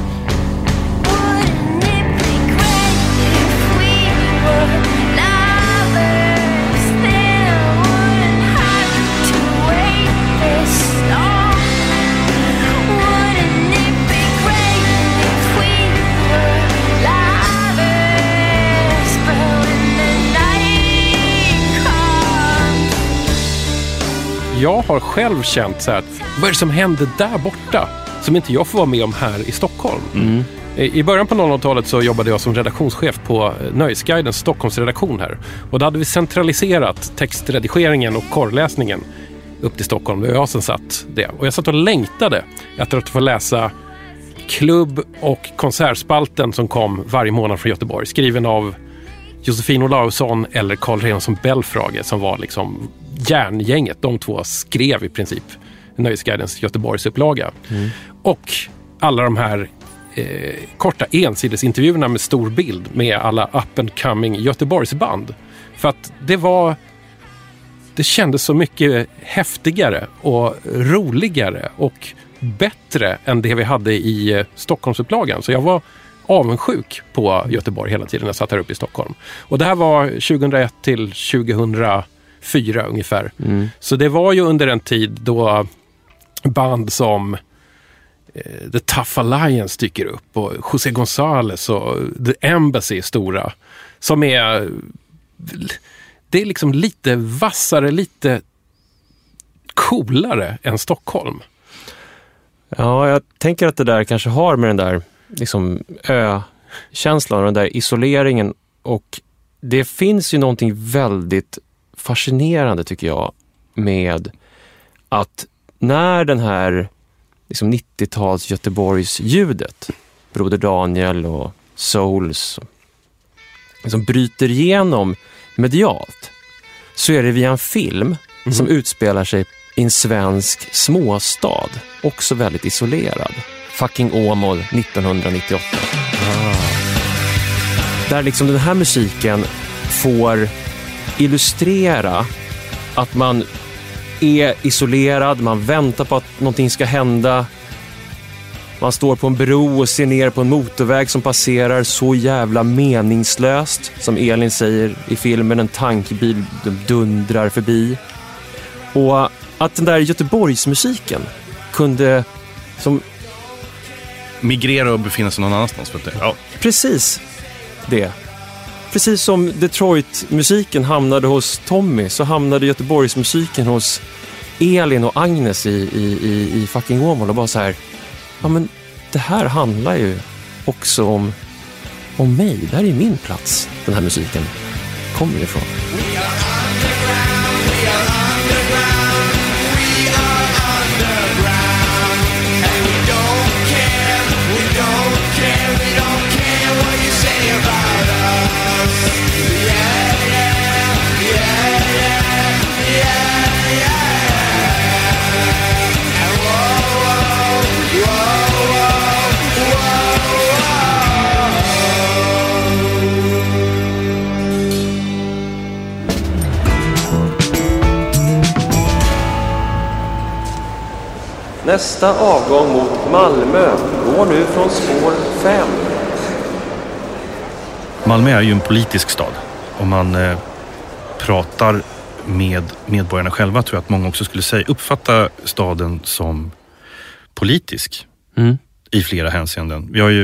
Jag har själv känt så här, vad är det som hände där borta som inte jag får vara med om här i Stockholm? Mm. I början på nolltalet så jobbade jag som redaktionschef på Nöjesguidens Stockholmsredaktion här. Och då hade vi centraliserat textredigeringen och korrläsningen upp till Stockholm. Det var jag som satt det. Och jag satt och längtade efter att få läsa klubb- och konsertspalten som kom varje månad från Göteborg. Skriven av Josefin Olausson eller Carl Rensson Belfrage som var liksom järngänget. De två skrev i princip Nöjesguidens Göteborgs upplaga. Mm. Och alla de här eh, korta ensidesintervjuerna med stor bild med alla up and coming Göteborgsband. För att det var det kändes så mycket häftigare och roligare och bättre än det vi hade i eh, Stockholmsupplagan. Så jag var avundsjuk på Göteborg hela tiden när jag satt här uppe i Stockholm. Och det här var tjugohundraett till tjugohundrafyra ungefär. Mm. Så det var ju under en tid då band som eh, The Tough Alliance dyker upp och José González och The Embassy är stora. Som är det är liksom lite vassare, lite coolare än Stockholm. Ja, jag tänker att det där kanske har med den där liksom ö-känslan och den där isoleringen, och det finns ju någonting väldigt fascinerande tycker jag med att när den här liksom nittio-tals Göteborgs ljudet, Broder Daniel och Souls liksom bryter igenom medialt, så är det via en film mm. som utspelar sig i en svensk småstad, också väldigt isolerad. Fucking Åmål nittonhundranittioåtta. Ah. Där liksom den här musiken får illustrera att man är isolerad, man väntar på att någonting ska hända. Man står på en bro och ser ner på en motorväg som passerar så jävla meningslöst. Som Elin säger i filmen, en tankbil dundrar förbi. Och att den där Göteborgsmusiken kunde som migrera och befinna sig någon annanstans för att det. Ja. Precis det. Precis som Detroit-musiken hamnade hos Tommy, så hamnade Göteborgsmusiken hos Elin och Agnes i, i, i, i fucking Åmål. Och bara så här, ja men det här handlar ju också om, om mig. Det här är min plats, den här musiken kommer ifrån. Nästa avgång mot Malmö går nu från spår fem. Malmö är ju en politisk stad. Om man eh, pratar med medborgarna själva tror jag att många också skulle säga uppfatta staden som politisk mm. i flera hänseenden. Vi har ju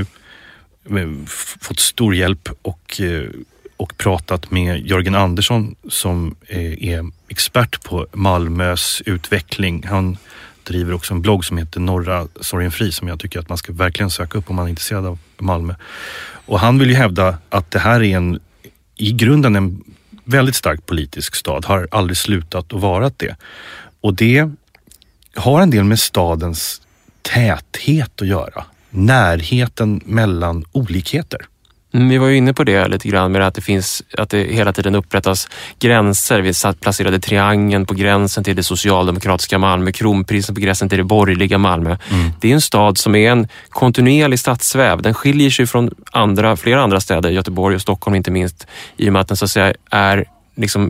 f- fått stor hjälp och, eh, och pratat med Jörgen Andersson som eh, är expert på Malmös utveckling. Han driver också en blogg som heter Norra Sorgenfri som jag tycker att man ska verkligen söka upp om man är intresserad av Malmö. Och han vill ju hävda att det här är en i grunden en väldigt stark politisk stad, har aldrig slutat att vara det. Och det har en del med stadens täthet att göra. Närheten mellan olikheter. Mm, vi var ju inne på det lite grann med att det finns, att det hela tiden upprättas gränser. Vi satt placerade triangeln på gränsen till det socialdemokratiska Malmö, kronprinsen på gränsen till det borgerliga Malmö. Mm. Det är en stad som är en kontinuerlig stadsväv. Den skiljer sig från andra, flera andra städer, Göteborg och Stockholm inte minst, i och med att den så att säga är liksom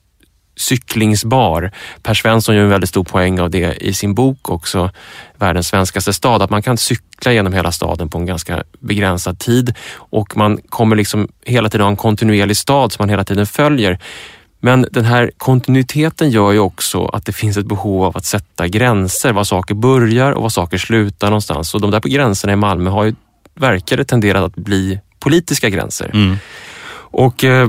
cyklingsbar. Per Svensson gör en väldigt stor poäng av det i sin bok också, Världens svenskaste stad, att man kan cykla genom hela staden på en ganska begränsad tid och man kommer liksom hela tiden ha en kontinuerlig stad som man hela tiden följer. Men den här kontinuiteten gör ju också att det finns ett behov av att sätta gränser, var saker börjar och var saker slutar någonstans. Och de där på gränserna i Malmö har ju verkade tenderat att bli politiska gränser. Mm. Och eh,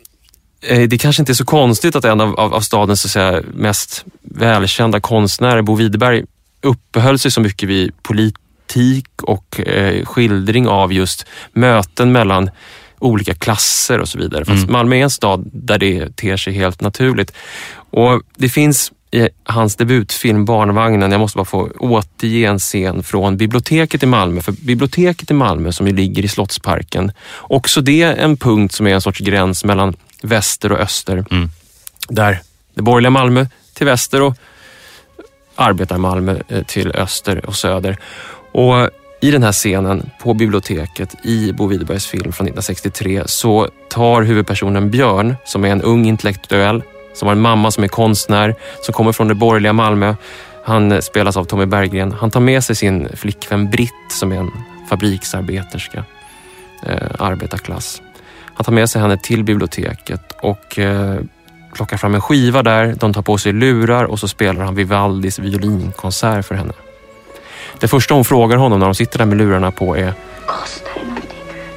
det kanske inte är så konstigt att en av, av stadens så att säga, mest välkända konstnärer, Bo Widerberg, uppehöll sig så mycket vid politik och eh, skildring av just möten mellan olika klasser och så vidare. För mm. Malmö är en stad där det ter sig helt naturligt. Och det finns i hans debutfilm Barnvagnen, jag måste bara få återge en scen från biblioteket i Malmö. För biblioteket i Malmö som ju ligger i Slottsparken, också det är en punkt som är en sorts gräns mellan väster och öster. Mm. Där det borgerliga Malmö till väster och arbetar Malmö till öster och söder. Och i den här scenen på biblioteket i Bo Widerbergs film från nittonhundrasextiotre så tar huvudpersonen Björn, som är en ung intellektuell, som har en mamma som är konstnär, som kommer från det borgerliga Malmö. Han spelas av Tommy Berggren. Han tar med sig sin flickvän Britt som är en fabriksarbeterska, eh, arbetarklass. Han tar med sig henne till biblioteket och eh, plockar fram en skiva där. De tar på sig lurar och så spelar han Vivaldis violinkonsert för henne. Det första hon frågar honom när de sitter där med lurarna på är: kostar det någonting?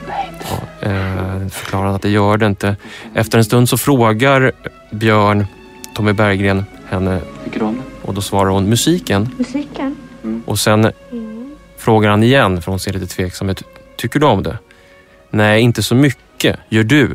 Ja, eh, förklarar han att det gör det inte. Efter en stund så frågar Björn Tommy Berggren henne och då svarar hon musiken. Musiken. Mm. Och sen mm. frågar han igen, för hon ser lite tveksam ut: tycker du om det? Nej, inte så mycket. Gör du?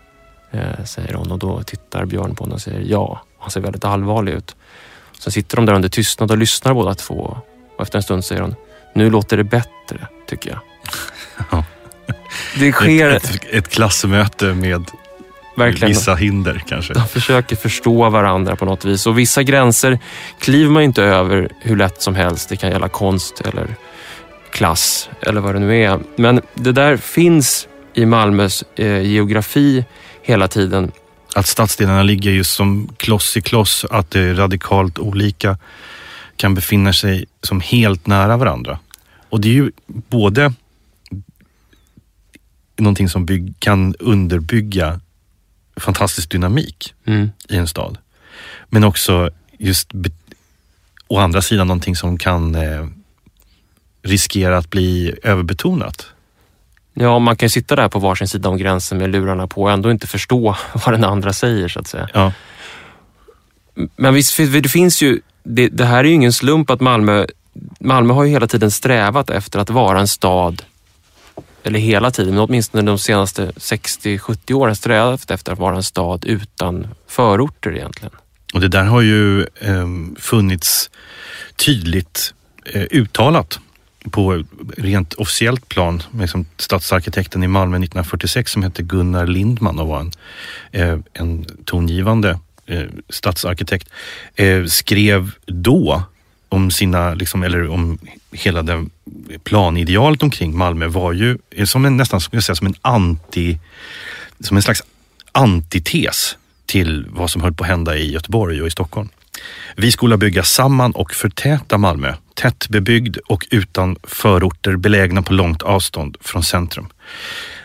Eh, säger hon, och då tittar Björn på henne och säger ja. Han ser väldigt allvarlig ut. Så sitter de där under tystnad och lyssnar båda två. Och efter en stund säger hon: nu låter det bättre, tycker jag. Ja. Det sker ett, ett, ett klassmöte med verkligen vissa hinder kanske. De försöker förstå varandra på något vis. Och vissa gränser kliver man inte över hur lätt som helst. Det kan gälla konst eller klass eller vad det nu är. Men det där finns i Malmös eh, geografi hela tiden. Att stadsdelarna ligger just som kloss i kloss, att det är radikalt olika, kan befinna sig som helt nära varandra. Och det är ju både någonting som bygg, kan underbygga fantastisk dynamik mm. i en stad. Men också just be, å andra sidan någonting som kan eh, riskera att bli överbetonat. Ja, man kan sitta där på varsin sida om gränsen med lurarna på och ändå inte förstå vad den andra säger, så att säga. Ja. Men visst, det finns ju, det, det här är ju ingen slump att Malmö, Malmö har ju hela tiden strävat efter att vara en stad, eller hela tiden, men åtminstone de senaste sextio sjuttio åren strävat efter att vara en stad utan förorter egentligen. Och det där har ju eh, funnits tydligt eh, uttalat på rent officiellt plan. Liksom stadsarkitekten i Malmö nittonhundrafyrtiosex som hette Gunnar Lindman och var en, eh, en tongivande eh, stadsarkitekt, eh, skrev då om sina, liksom, eller om hela den planidealet omkring Malmö var ju som en, nästan skulle jag säga, som en anti, som en slags antites till vad som höll på att hända i Göteborg och i Stockholm. Vi skulle bygga samman och förtäta Malmö, tätt bebyggd och utan förorter, belägna på långt avstånd från centrum.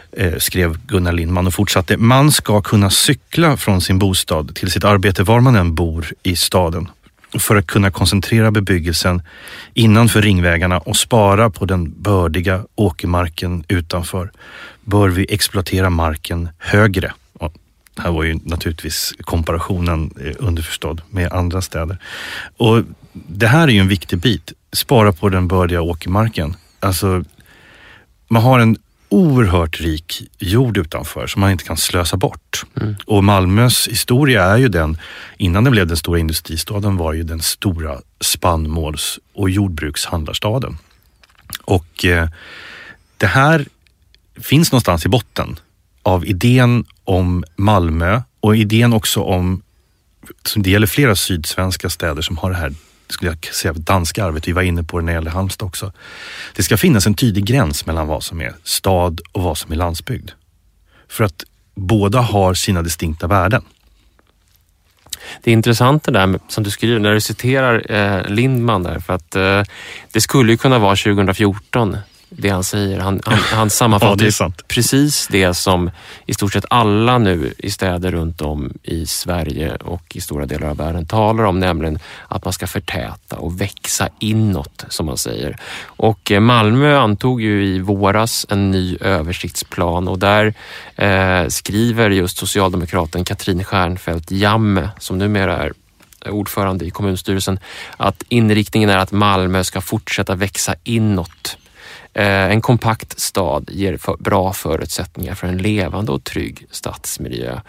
eh, skrev Gunnar Lindman och fortsatte. Man ska kunna cykla från sin bostad till sitt arbete var man än bor i staden. För att kunna koncentrera bebyggelsen innanför ringvägarna och spara på den bördiga åkermarken utanför bör vi exploatera marken högre. Och här var ju naturligtvis komparationen underförstådd med andra städer. Och det här är ju en viktig bit. Spara på den bördiga åkermarken. Alltså, man har en oerhört rik jord utanför som man inte kan slösa bort. Mm. Och Malmös historia är ju den, innan den blev den stora industristaden, var ju den stora spannmåls- och jordbrukshandlarstaden. Och eh, det här finns någonstans i botten av idén om Malmö och idén också om, som det gäller flera sydsvenska städer som har det här, skulle jag säga, danska arvet. Vi var inne på det när det gäller Halmstad också. Det ska finnas en tydlig gräns mellan vad som är stad och vad som är landsbygd. För att båda har sina distinkta värden. Det är intressant det där som du skriver när du citerar eh, Lindman där, för att eh, det skulle ju kunna vara tjugo fjorton det han säger. Han, han, han sammanfattar ja, det precis det som i stort sett alla nu i städer runt om i Sverige och i stora delar av världen talar om, nämligen att man ska förtäta och växa inåt, som man säger. Och Malmö antog ju i våras en ny översiktsplan och där eh, skriver just socialdemokraten Katrin Stjernfeldt Jamme, som numera är ordförande i kommunstyrelsen, att inriktningen är att Malmö ska fortsätta växa inåt. En kompakt stad ger för bra förutsättningar för en levande och trygg stadsmiljö.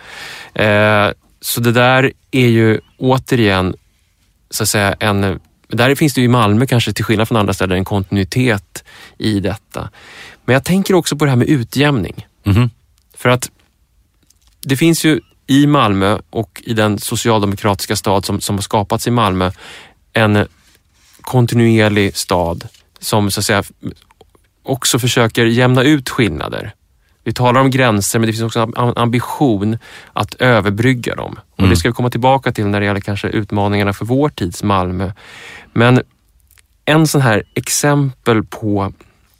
Så det där är ju återigen, så att säga, en, där finns det ju i Malmö kanske till skillnad från andra städer en kontinuitet i detta. Men jag tänker också på det här med utjämning. Mm-hmm. För att det finns ju i Malmö och i den socialdemokratiska stad som, som har skapats i Malmö en kontinuerlig stad som, så att säga, också försöker jämna ut skillnader. Vi talar om gränser, men det finns också en ambition att överbrygga dem. Mm. Och det ska vi komma tillbaka till när det gäller kanske utmaningarna för vår tids Malmö. Men en sån här exempel på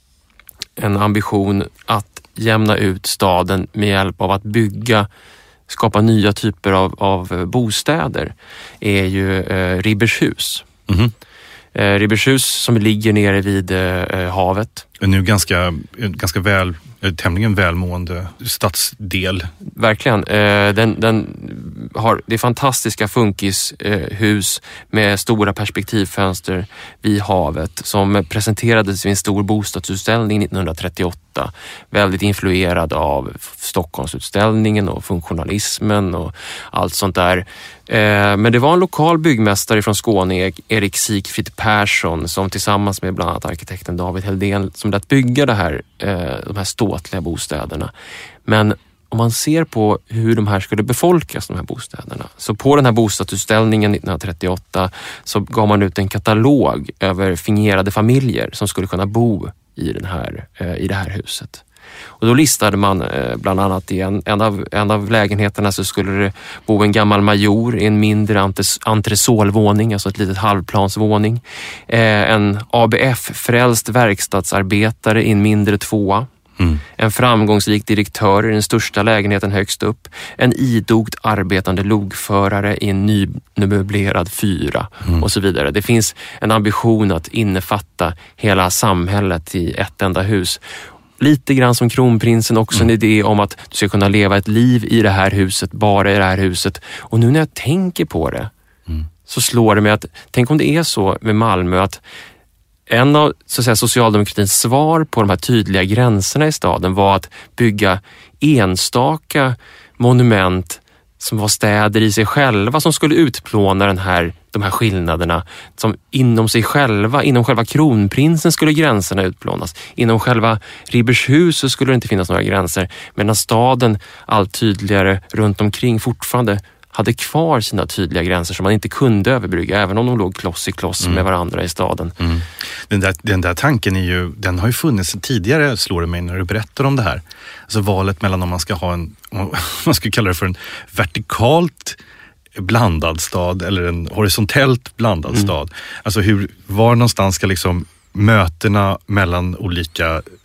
en ambition att jämna ut staden med hjälp av att bygga, skapa nya typer av, av bostäder är ju eh, Ribershus. Mm. Eh, Ribershus som ligger nere vid eh, havet. Nu ganska, ganska väl, tämligen välmående stadsdel. Verkligen. Eh, den, den har, det är fantastiska funkishus eh, med stora perspektivfönster vid havet som presenterades vid en stor bostadsutställning nittonhundratrettioåtta. Väldigt influerad av Stockholmsutställningen och funktionalismen och allt sånt där. Eh, men det var en lokal byggmästare från Skåne, Erik Sigfrid Persson, som tillsammans med bland annat arkitekten David Heldén som lät bygga det här, eh, de här ståtliga bostäderna. Men om man ser på hur de här skulle befolkas, de här bostäderna, så på den här bostadsutställningen nittonhundratrettioåtta så gav man ut en katalog över fingerade familjer som skulle kunna bo i, den här, eh, i det här huset. Och då listade man eh, bland annat i en, en, av, en av lägenheterna så skulle det bo en gammal major i en mindre antes, entresolvåning, alltså ett litet halvplansvåning. Eh, en A B F-frälst verkstadsarbetare i en mindre tvåa. Mm. En framgångsrik direktör i den största lägenheten högst upp. En idogt arbetande logförare i en nymöblerad fyra mm. och så vidare. Det finns en ambition att innefatta hela samhället i ett enda hus. Lite grann som kronprinsen också mm. en idé om att du ska kunna leva ett liv i det här huset, bara i det här huset. Och nu när jag tänker på det mm. så slår det mig att, tänk om det är så med Malmö att en av, så att säga, socialdemokratins svar på de här tydliga gränserna i staden var att bygga enstaka monument som var städer i sig själva som skulle utplåna den här, de här skillnaderna som inom sig själva, inom själva kronprinsen skulle gränserna utplånas. Inom själva Ribershus så skulle det inte finnas några gränser, medan staden allt tydligare runt omkring fortfarande hade kvar sina tydliga gränser som man inte kunde överbrygga, även om de låg kloss i kloss mm. med varandra i staden. Mm. Den, där, den där tanken är ju, den har ju funnits tidigare, slår det mig när du berättar om det här. Alltså valet mellan om man ska ha en, om man ska kalla det för en vertikalt blandad stad eller en horisontellt blandad mm. stad. Alltså hur, var någonstans ska liksom mötena mellan olika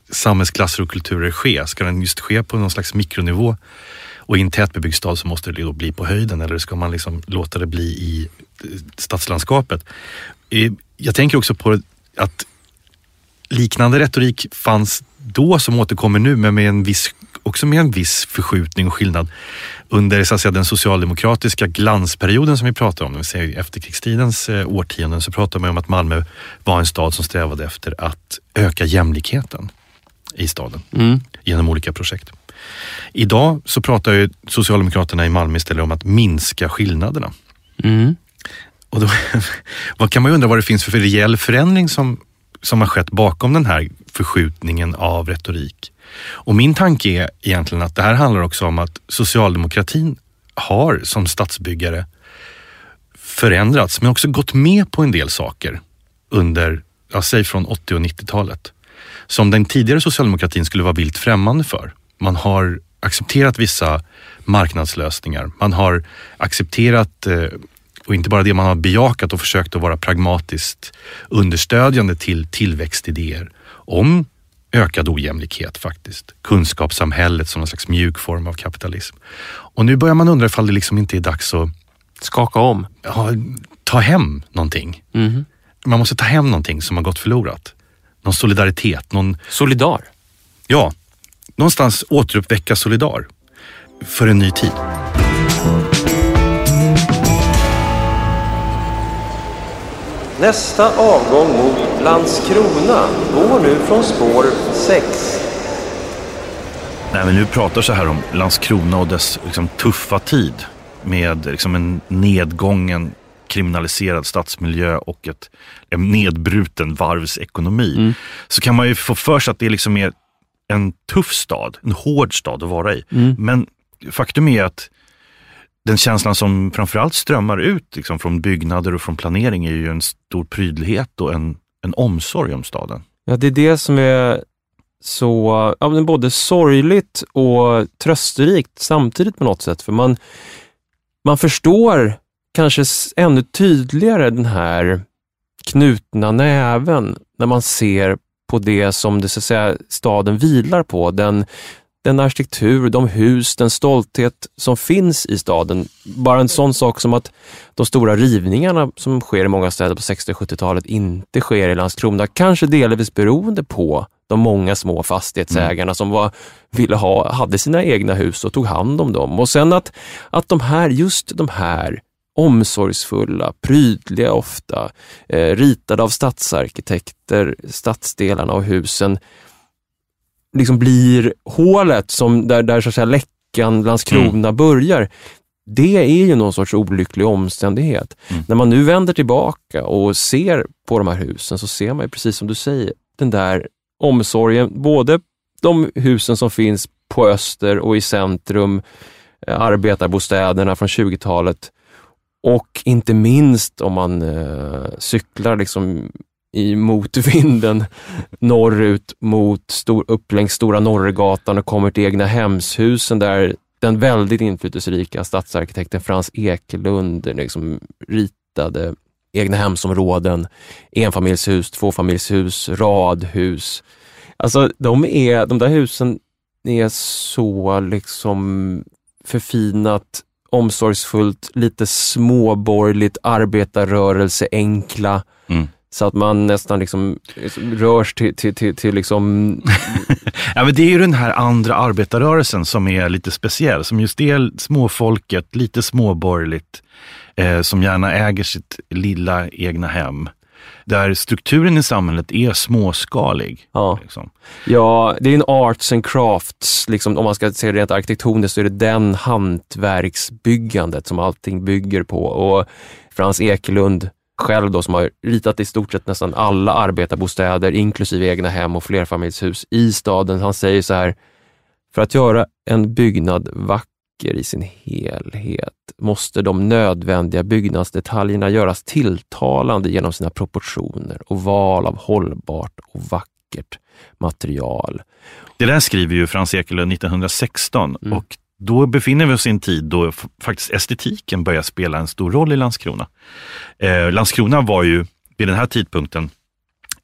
samhällsklasser och kulturer ske? Ska den just ske på någon slags mikronivå? Och i en tätbebyggd stad så måste det då bli på höjden, eller ska man liksom låta det bli i stadslandskapet? Jag tänker också på att liknande retorik fanns då som återkommer nu, men med en viss, också med en viss förskjutning och skillnad. Under så att säga, den socialdemokratiska glansperioden som vi pratar om, när vi säger efterkrigstidens eh, årtionden, så pratar man om att Malmö var en stad som strävade efter att öka jämlikheten i staden mm. genom olika projekt. Idag så pratar ju Socialdemokraterna i Malmö istället om att minska skillnaderna. Mm. Och då vad kan man ju undra vad det finns för reell förändring som, som har skett bakom den här förskjutningen av retorik. Och min tanke är egentligen att det här handlar också om att socialdemokratin har som stadsbyggare förändrats, men också gått med på en del saker under, jag säger från åttio- och nittiotalet, som den tidigare socialdemokratin skulle vara vilt främmande för. Man har accepterat vissa marknadslösningar. Man har accepterat, och inte bara det, man har bejakat och försökt att vara pragmatiskt understödjande till tillväxtidéer om ökad ojämlikhet faktiskt. Kunskapssamhället som en slags mjuk form av kapitalism. Och nu börjar man undra ifall det liksom inte är dags att skaka om. Ja, ta hem någonting. Mm. Man måste ta hem någonting som har gått förlorat. Någon solidaritet. Någon... Solidar? Ja, någonstans återuppväcka solidar för en ny tid. Nästa avgång mot Landskrona går nu från spår sex. Nej, men nu pratar så här om Landskrona och dess liksom, tuffa tid med liksom, en nedgången kriminaliserad stadsmiljö och ett, en nedbruten varvsekonomi. Mm. Så kan man ju få för sig att det liksom är en tuff stad, en hård stad att vara i. Mm. Men faktum är att den känslan som framförallt strömmar ut liksom, från byggnader och från planering är ju en stor prydlighet och en, en omsorg om staden. Ja, det är det som är så ja, både sorgligt och trösterikt samtidigt på något sätt. För man, man förstår kanske ännu tydligare den här knutna näven när man ser på det som det, så att säga, staden vilar på. Den, den arkitektur, de hus, den stolthet som finns i staden. Bara en sån sak som att de stora rivningarna som sker i många städer på sextio- och sjuttiotalet inte sker i Landskrona. Kanske delvis beroende på de många små fastighetsägarna mm. som var, ville ha, hade sina egna hus och tog hand om dem. Och sen att, att de här, just de här omsorgsfulla, prydliga ofta, eh, ritade av stadsarkitekter, stadsdelarna och husen liksom blir hålet som där, där så att säga läckan Landskrona mm. börjar. Det är ju någon sorts olycklig omständighet. Mm. När man nu vänder tillbaka och ser på de här husen så ser man ju precis som du säger den där omsorgen, både de husen som finns på Öster och i centrum, arbetarbostäderna från tjugotalet och inte minst om man eh, cyklar liksom i motvinden norrut mot stor, upp längs Stora Norregatan och kommer till egna hemshusen där den väldigt inflytelserika stadsarkitekten Frans Ekelund liksom ritade egna hemsområden, enfamiljshus, tvåfamiljshus, radhus. Alltså de, är, de där husen är så liksom förfinat, omsorgsfullt, lite småborgerligt, arbetarrörelse, enkla. Mm. Så att man nästan liksom rörs till, till, till, till liksom... Ja, men det är ju den här andra arbetarrörelsen som är lite speciell. Som just är småfolket, lite småborgerligt. Eh, som gärna äger sitt lilla egna hem. Där strukturen i samhället är småskalig. Ja, liksom. Ja, det är en arts and crafts. Liksom, om man ska se det rent arkitektoniskt så är det den hantverksbyggandet som allting bygger på. Och Frans Ekelund själv då, som har ritat i stort sett nästan alla arbetarbostäder inklusive egna hem och flerfamiljshus i staden. Han säger så här: för att göra en byggnad vacker i sin helhet måste de nödvändiga byggnadsdetaljerna göras tilltalande genom sina proportioner och val av hållbart och vackert material. Det där skriver ju Frans Ekelund nittonhundrasexton mm. och då befinner vi oss i en tid då faktiskt estetiken börjar spela en stor roll i Landskrona. Eh, Landskrona var ju vid den här tidpunkten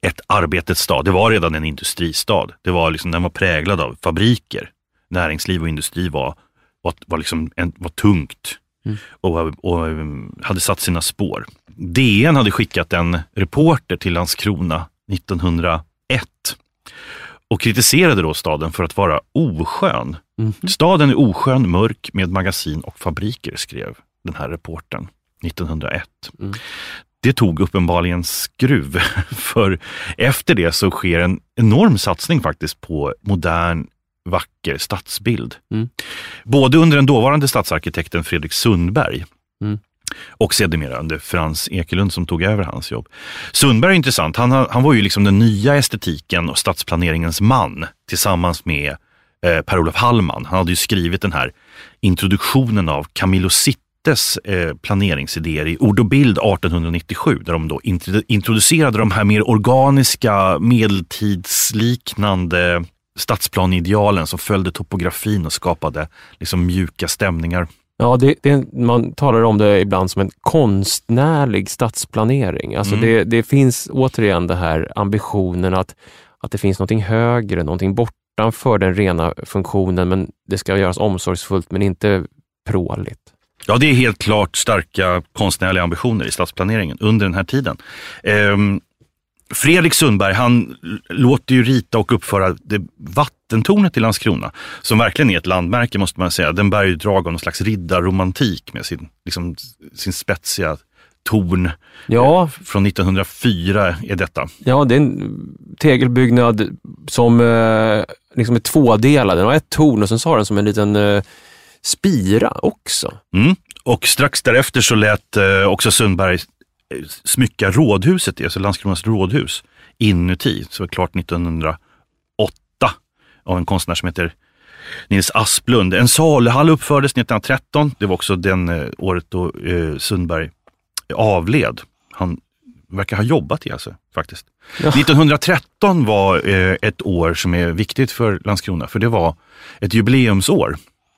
ett arbetets stad. Det var redan en industristad. Det var liksom, den var präglad av fabriker. Näringsliv och industri var, var, var, liksom en, var tungt mm. och, och hade satt sina spår. D N hade skickat en reporter till Landskrona nittonhundraett och kritiserade då staden för att vara oskön. Mm. Staden är oskön, mörk med magasin och fabriker, skrev den här reportern nittonhundraett. Mm. Det tog uppenbarligen skruv, för efter det så sker en enorm satsning faktiskt på modern, vacker stadsbild. Mm. Både under den dåvarande stadsarkitekten Fredrik Sundberg mm. och sedermera under Frans Ekelund som tog över hans jobb. Sundberg är intressant. Han, han var ju liksom den nya estetiken och stadsplaneringens man tillsammans med eh, Per-Olof Hallman. Han hade ju skrivit den här introduktionen av Camillo Sittes eh, planeringsidéer i Ord och bild artonhundranittiosju, där de då introducerade de här mer organiska, medeltidsliknande stadsplaneidealen som följde topografin och skapade liksom mjuka stämningar. Ja, det, det, man talar om det ibland som en konstnärlig stadsplanering. Alltså mm. det, det finns återigen det här ambitionen att, att det finns någonting högre, någonting bortanför den rena funktionen, men det ska göras omsorgsfullt men inte pråligt. Ja, det är helt klart starka konstnärliga ambitioner i stadsplaneringen under den här tiden. Ehm, Fredrik Sundberg, han låter ju rita och uppföra det vattentornet i Landskrona, som verkligen är ett landmärke, måste man säga. Den bär ju drag av någon slags riddarromantik med sin, liksom, sin spetsiga torn. Ja. Från nittonhundrafyra är detta. Ja, det är en tegelbyggnad som eh, liksom är tvådelad. Den har ett torn och sen så har den som en liten eh, spira också. Mm. Och strax därefter så lät eh, också Sundberg smycka rådhuset, alltså Landskronas rådhus, inuti. Så var klart nittonhundraåtta av en konstnär som heter Nils Asplund. En saluhall uppfördes nittonhundratretton. Det var också den eh, året då eh, Sundberg avled. Han verkar ha jobbat i alltså, faktiskt. Ja. nittonhundratretton var eh, ett år som är viktigt för Landskrona, för det var ett jubileumsår.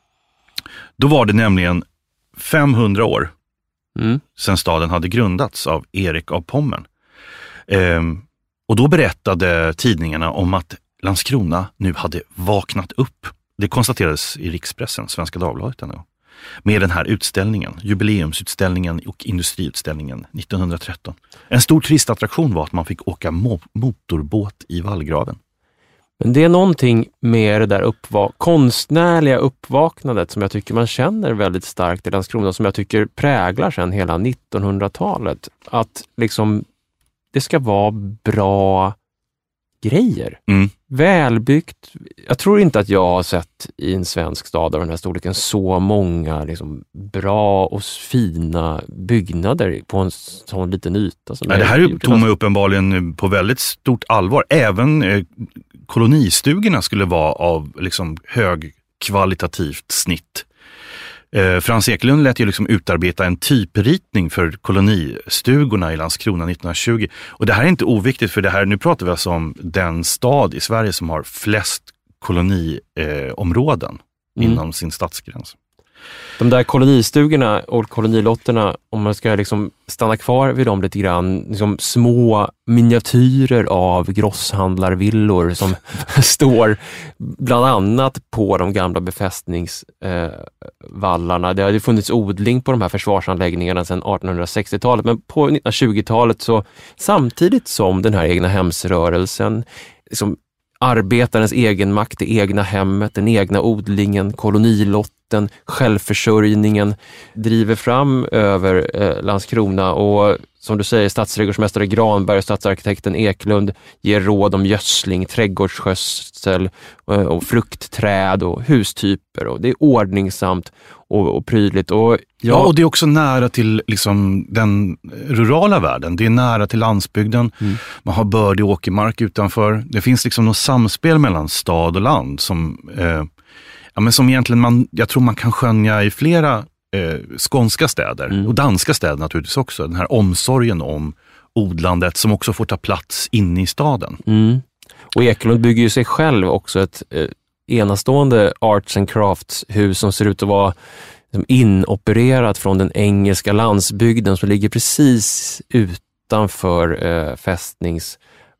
Då var det nämligen femhundra år Mm. sen staden hade grundats av Erik av Pommern. Ehm, och då berättade tidningarna om att Landskrona nu hade vaknat upp. Det konstaterades i rikspressen, Svenska Dagbladet, med den här utställningen, jubileumsutställningen och industriutställningen nittonhundratretton. En stor turistattraktion var att man fick åka mo- motorbåt i vallgraven. Men det är någonting med det där uppva- konstnärliga uppvaknandet som jag tycker man känner väldigt starkt i Landskrona, som jag tycker präglar sedan hela nittonhundratalet. Att liksom det ska vara bra grejer. Mm. Välbyggt. Jag tror inte att jag har sett i en svensk stad av den här storleken så många liksom bra och fina byggnader på en sån liten yta. Som ja, det här tog man uppenbarligen på väldigt stort allvar. Även eh, kolonistugorna skulle vara av liksom högkvalitativt snitt. Eh, Frans Ekelund lät ju liksom utarbeta en typritning för kolonistugorna i Landskrona nittonhundratjugo. Och det här är inte oviktigt, för det här, nu pratar vi alltså om den stad i Sverige som har flest koloniområden eh, mm. inom sin stadsgräns. De där kolonistugorna och kolonilotterna, om man ska liksom stanna kvar vid dem lite grann, liksom små miniatyrer av grosshandlarvillor som står bland annat på de gamla befästningsvallarna. Eh, det har ju funnits odling på de här försvarsanläggningarna sedan artonhundrasextiotalet, men på nittonhundratjugotalet så samtidigt som den här egna hemsrörelsen, liksom arbetarens egen makt, det egna hemmet, den egna odlingen, kolonilotten, självförsörjningen driver fram över eh, Landskrona, och som du säger, stadsträdgårdsmästare Granberg och stadsarkitekten Eklund ger råd om gödsling, trädgårdsskötsel eh, och fruktträd och hustyper, och det är ordningsamt och, och prydligt. Och ja, ja, och det är också nära till liksom den rurala världen. Det är nära till landsbygden. Mm. Man har bördig åkermark utanför. Det finns liksom något samspel mellan stad och land som, eh, ja, men som egentligen man, jag tror man kan skönja i flera eh, skånska städer mm. och danska städer naturligtvis också. Den här omsorgen om odlandet som också får ta plats inne i staden. Mm. Och Ekelund bygger ju sig själv också ett eh, enastående arts and crafts hus som ser ut att vara liksom inopererat från den engelska landsbygden som ligger precis utanför eh, fästningsvallarna.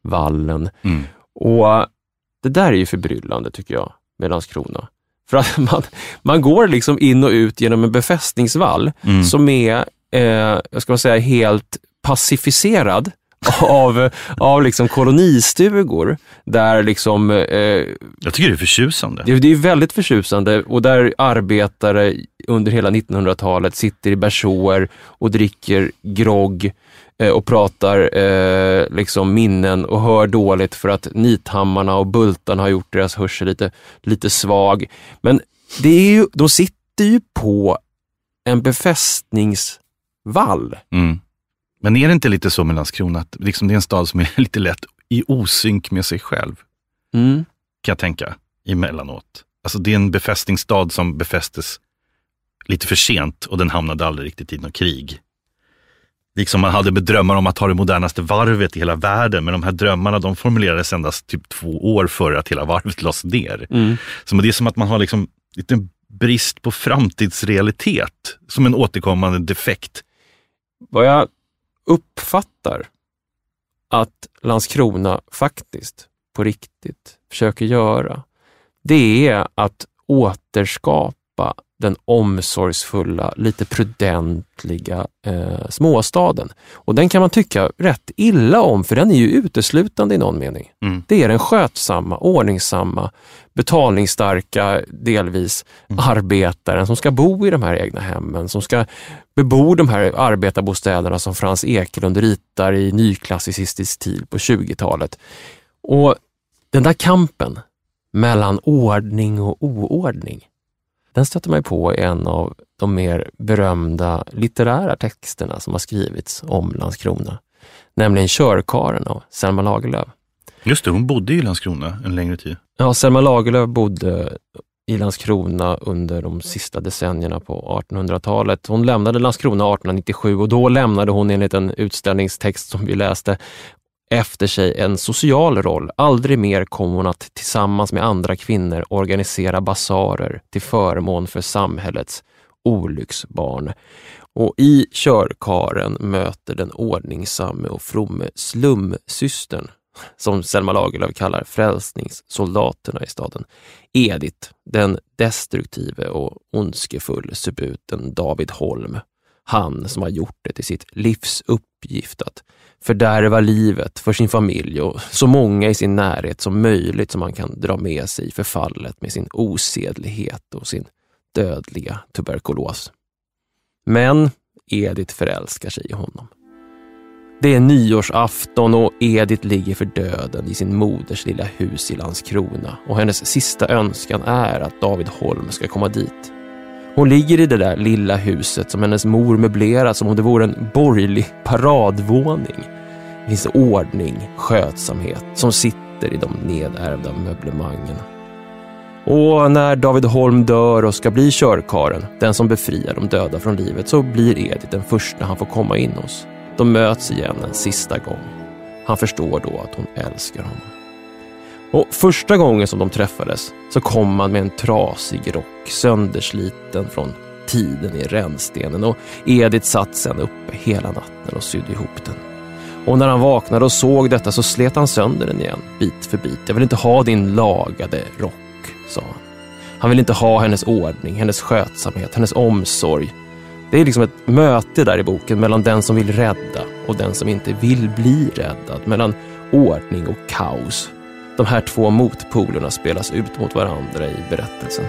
vallen. Mm. Och det där är ju förbryllande tycker jag med Landskrona. För att man, man går liksom in och ut genom en befästningsvall mm. som är, eh, jag ska säga, helt pacificerad av, av liksom kolonistugor där liksom... Eh, jag tycker det är förtjusande. Det, det är väldigt förtjusande och där arbetare under hela nittonhundratalet sitter i bersåer och dricker grogg eh, och pratar eh, liksom minnen och hör dåligt för att nithammarna och bultarna har gjort deras hörsel lite, lite svag. Men det är ju, de sitter ju på en befästningsvall. Mm. Men är det inte lite så med Landskrona att liksom det är en stad som är lite lätt i osynk med sig själv? Mm. Kan jag tänka, emellanåt. Alltså det är en befästningsstad som befästes lite för sent och den hamnade aldrig riktigt i något krig. Liksom man hade med drömmar om att ha det modernaste varvet i hela världen, men de här drömmarna de formulerades endast typ två år före att hela varvet lades ner. Mm. Så det är som att man har liksom lite brist på framtidsrealitet som en återkommande defekt. Vad jag uppfattar att Landskrona faktiskt på riktigt försöker göra, det är att återskapa den omsorgsfulla, lite prudentliga eh, småstaden. Och den kan man tycka rätt illa om, för den är ju uteslutande i någon mening. Mm. Det är den skötsamma, ordningsamma, betalningsstarka, delvis mm. arbetaren som ska bo i de här egna hemmen, som ska bebo de här arbetarbostäderna som Frans Ekelund ritar i nyklassicistisk stil på tjugotalet. Och den där kampen mellan ordning och oordning, den stöter man på i en av de mer berömda litterära texterna som har skrivits om Landskrona. Nämligen Körkaren av Selma Lagerlöf. Just det, hon bodde i Landskrona en längre tid. Ja, Selma Lagerlöf bodde i Landskrona under de sista decennierna på artonhundratalet. Hon lämnade Landskrona arton nittiosju och då lämnade hon enligt en utställningstext som vi läste efter sig en social roll. Aldrig mer kom hon att tillsammans med andra kvinnor organisera basarer till förmån för samhällets olycksbarn. Och i Körkaren möter den ordningsamme och fromme slumsystern, som Selma Lagerlöf kallar frälsningssoldaterna i staden, Edith, den destruktive och ondskefull subuten David Holm. Han som har gjort det till sitt livs uppgift att fördärva livet för sin familj och så många i sin närhet som möjligt som man kan dra med sig i förfallet med sin osedlighet och sin dödliga tuberkulos. Men Edith förälskar sig i honom. Det är nyårsafton och Edith ligger för döden i sin moders lilla hus i Landskrona och hennes sista önskan är att David Holm ska komma dit. Hon ligger i det där lilla huset som hennes mor möblerat som om det vore en borgerlig paradvåning. Det finns ordning, skötsamhet som sitter i de nedärvda möblemangen. Och när David Holm dör och ska bli körkaren, den som befriar de döda från livet, så blir Edith den första han får komma in hos. De möts igen en sista gång. Han förstår då att hon älskar honom. Och första gången som de träffades så kom han med en trasig rock, söndersliten från tiden i rännstenen, och Edith satt sen uppe hela natten och sydde ihop den. Och när han vaknade och såg detta så slet han sönder den igen, bit för bit. Jag vill inte ha din lagade rock, sa han. Han vill inte ha hennes ordning, hennes skötsamhet, hennes omsorg. Det är liksom ett möte där i boken mellan den som vill rädda och den som inte vill bli räddad, mellan ordning och kaos. De här två motpolerna spelas ut mot varandra i berättelsen.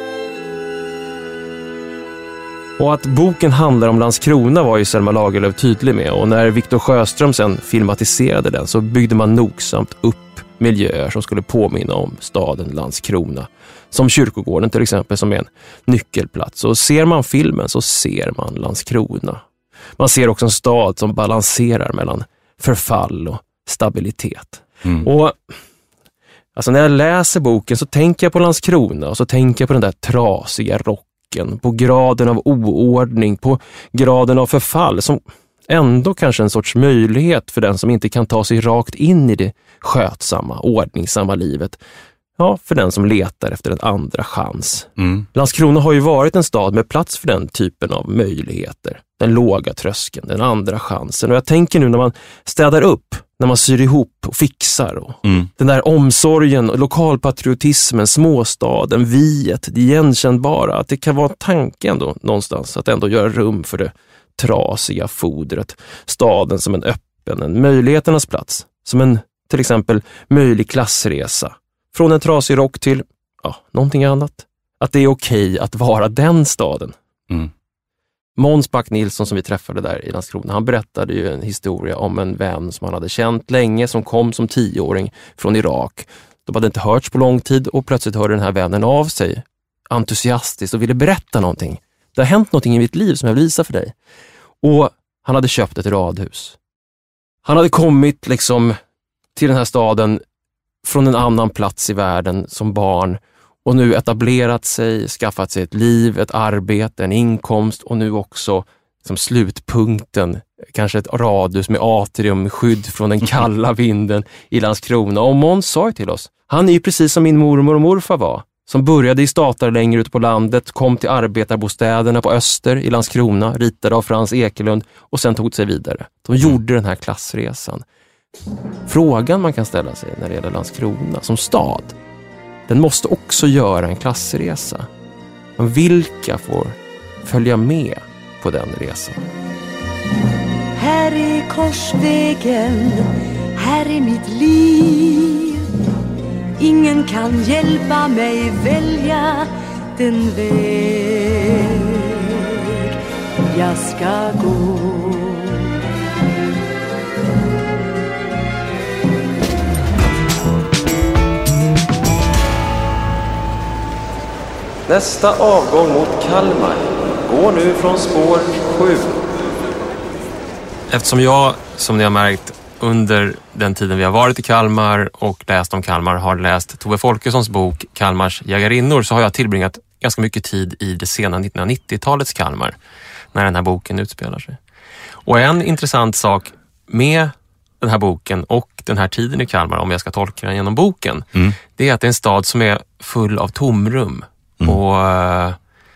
Och att boken handlar om Landskrona var ju Selma Lagerlöf tydlig med, och när Victor Sjöström sen filmatiserade den så byggde man nogsamt upp miljöer som skulle påminna om staden Landskrona. Som kyrkogården till exempel, som är en nyckelplats. Och ser man filmen så ser man Landskrona. Man ser också en stad som balanserar mellan förfall och stabilitet. Mm. Och alltså när jag läser boken så tänker jag på Landskrona och så tänker jag på den där trasiga rocken, på graden av oordning, på graden av förfall som ändå kanske en sorts möjlighet för den som inte kan ta sig rakt in i det skötsamma, ordningsamma livet. Ja, för den som letar efter en andra chans. Mm. Landskrona har ju varit en stad med plats för den typen av möjligheter. Den låga tröskeln, den andra chansen. Och jag tänker nu när man städar upp när man syr ihop och fixar. Och Mm. den där omsorgen och lokalpatriotismen, småstaden, viet, det igenkännbara. Att det kan vara tanken då någonstans att ändå göra rum för det trasiga fodret. Staden som en öppen, en möjligheternas plats. Som en till exempel möjlig klassresa. Från en trasig rock till ja, någonting annat. Att det är okej att vara den staden. Mm. Måns Back Nilsson som vi träffade där i Landskrona, han berättade ju en historia om en vän som han hade känt länge, som kom som tioåring från Irak. De hade inte hörts på lång tid och plötsligt hörde den här vännen av sig entusiastiskt och ville berätta någonting. Det har hänt någonting i mitt liv som jag vill visa för dig. Och han hade köpt ett radhus. Han hade kommit liksom till den här staden från en annan plats i världen som barn och nu etablerat sig, skaffat sig ett liv, ett arbete, en inkomst och nu också som slutpunkten, kanske ett radhus med atrium, skydd från den kalla vinden i Landskrona. Och Måns sa till oss, han är ju precis som min mormor och morfar var, som började i statar längre ut på landet, kom till arbetarbostäderna på Öster i Landskrona, ritade av Frans Ekelund och sen tog sig vidare. De gjorde den här klassresan. Frågan man kan ställa sig när det gäller Landskrona som stad, den måste också göra en klassresa. Men vilka får följa med på den resan? Här är korsvägen, här är mitt liv. Ingen kan hjälpa mig välja den väg jag ska gå. Nästa avgång mot Kalmar går nu från spår sju. Eftersom jag, som ni har märkt, under den tiden vi har varit i Kalmar och läst om Kalmar har läst Tove Folkessons bok Kalmars jägarinnor, så har jag tillbringat ganska mycket tid i det sena nittonhundranittiotalets Kalmar när den här boken utspelar sig. Och en intressant sak med den här boken och den här tiden i Kalmar, om jag ska tolka den genom boken, mm. det är att det är en stad som är full av tomrum mm. och uh,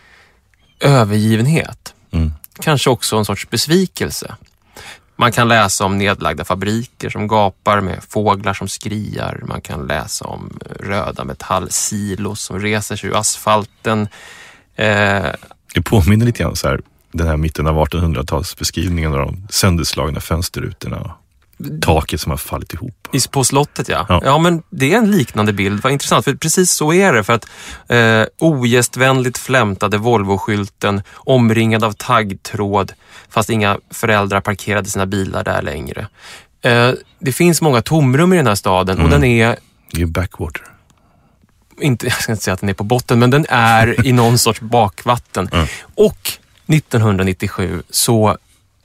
övergivenhet. Mm. Kanske också en sorts besvikelse. Man kan läsa om nedlagda fabriker som gapar med fåglar som skriar. Man kan läsa om röda metallsilos som reser sig ur asfalten. Eh... Det påminner lite grann så här, den här mitten av artonhundratalsbeskrivningen av de sönderslagna fönsterrutorna och taket som har fallit ihop. På slottet, ja. ja. Ja, men det är en liknande bild. Vad intressant, för precis så är det. För att eh, ogästvänligt flämtade Volvo-skylten, omringad av taggtråd, fast inga föräldrar parkerade sina bilar där längre. Eh, det finns många tomrum i den här staden mm. och den är... Det är backwater. Inte, jag ska inte säga att den är på botten, men den är i någon sorts bakvatten. Mm. Och nittonhundranittiosju så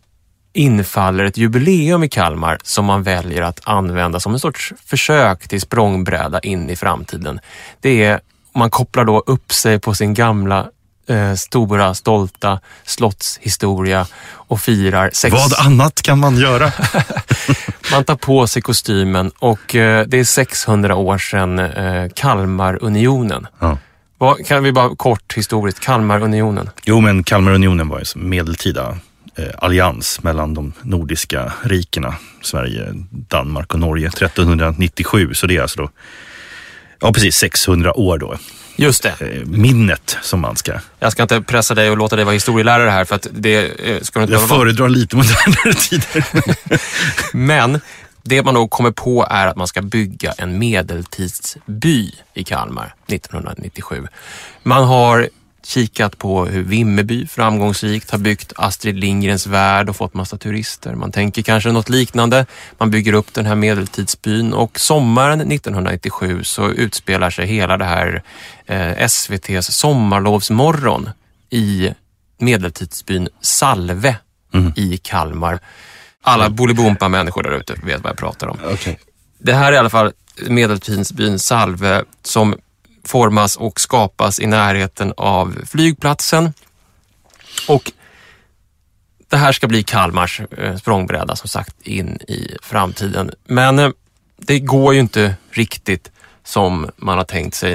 infaller ett jubileum i Kalmar som man väljer att använda som en sorts försök till språngbräda in i framtiden. Det är, man kopplar då upp sig på sin gamla eh, stora, stolta slottshistoria och firar sex... Vad annat kan man göra? Man tar på sig kostymen och eh, det är sexhundra år sedan eh, Kalmarunionen. Ja. Vad, kan vi bara kort historiskt, Kalmarunionen? Jo, men Kalmarunionen var en medeltida eh, allians mellan de nordiska rikena, Sverige, Danmark och Norge, trettonhundranittiosju. Så det är alltså då, ja precis, sexhundra år då. Just det. Eh, minnet som man ska... Jag ska inte pressa dig och låta dig vara historielärare här för att det eh, ska du inte... Jag föredrar lite modernare tider. Men det man då kommer på är att man ska bygga en medeltidsby i Kalmar nittonhundranittiosju. Man har kikat på hur Vimmerby framgångsrikt har byggt Astrid Lindgrens värld och fått massa turister. Man tänker kanske något liknande. Man bygger upp den här medeltidsbyn och sommaren nittonhundranittiosju så utspelar sig hela det här eh, S V T:s sommarlovsmorgon i medeltidsbyn Salve mm. i Kalmar. Alla Bolibompa-människor där ute vet vad jag pratar om. Okay. Det här är i alla fall medeltidsbyn Salve som formas och skapas i närheten av flygplatsen. Och det här ska bli Kalmars språngbräda som sagt in i framtiden. Men det går ju inte riktigt som man har tänkt sig.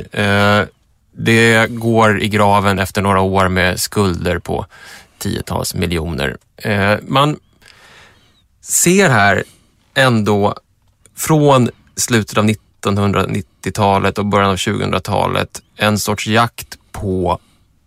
Det går i graven efter några år med skulder på tiotals miljoner. Man ser här ändå från slutet av nittonhundranittiotalet och början av tjugohundratalet en sorts jakt på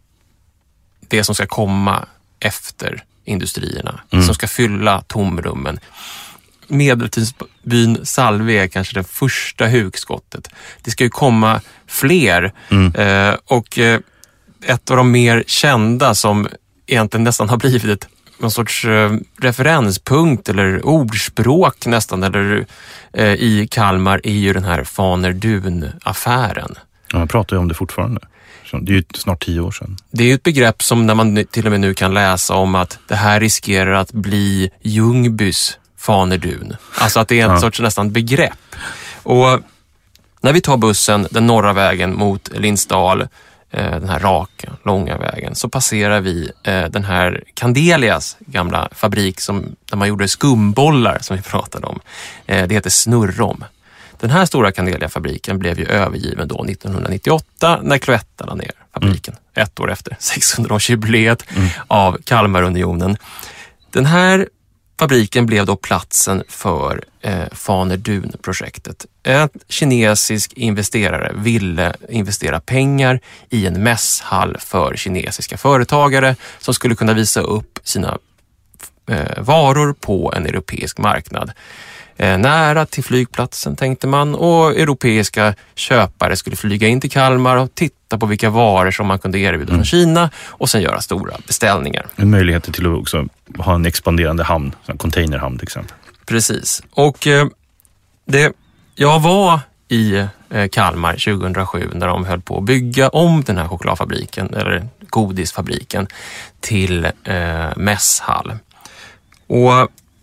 det som ska komma efter industrierna, mm. som ska fylla tomrummen. Medeltidsbyn Salve är kanske det första hugskottet. Det ska ju komma fler mm. eh, och eh, ett av de mer kända som egentligen nästan har blivit ett, någon sorts eh, referenspunkt eller ordspråk nästan eller, eh, i Kalmar är ju den här Fanerdun-affären. Ja, man pratar ju om det fortfarande. Det är ju snart tio år sedan. Det är ju ett begrepp som när man till och med nu kan läsa om att det här riskerar att bli Ljungbys Fanerdun. Alltså att det är en ja. sorts nästan begrepp. Och när vi tar bussen den norra vägen mot Lindsdal, den här raka, långa vägen, så passerar vi den här Candelias gamla fabrik som, där man gjorde skumbollar som vi pratade om. Det heter Snurrom. Den här stora Candelia-fabriken blev ju övergiven då nittonhundranittioåtta när Cloetta la ner fabriken. Mm. Ett år efter sexhundraårsjubileet mm. av Kalmarunionen. Den här fabriken blev då platsen för eh, Fanerdun-projektet. En kinesisk investerare ville investera pengar i en mässhall för kinesiska företagare som skulle kunna visa upp sina eh, varor på en europeisk marknad. Eh, nära till flygplatsen tänkte man, och europeiska köpare skulle flyga in till Kalmar och titta på vilka varor som man kunde erbjuda mm. från Kina och sen göra stora beställningar. En möjlighet till att också ha en expanderande hamn, en containerhamn till exempel. Precis. Och eh, det, jag var i eh, Kalmar tjugohundrasju när de höll på att bygga om den här chokladfabriken eller godisfabriken till eh, mässhall. Och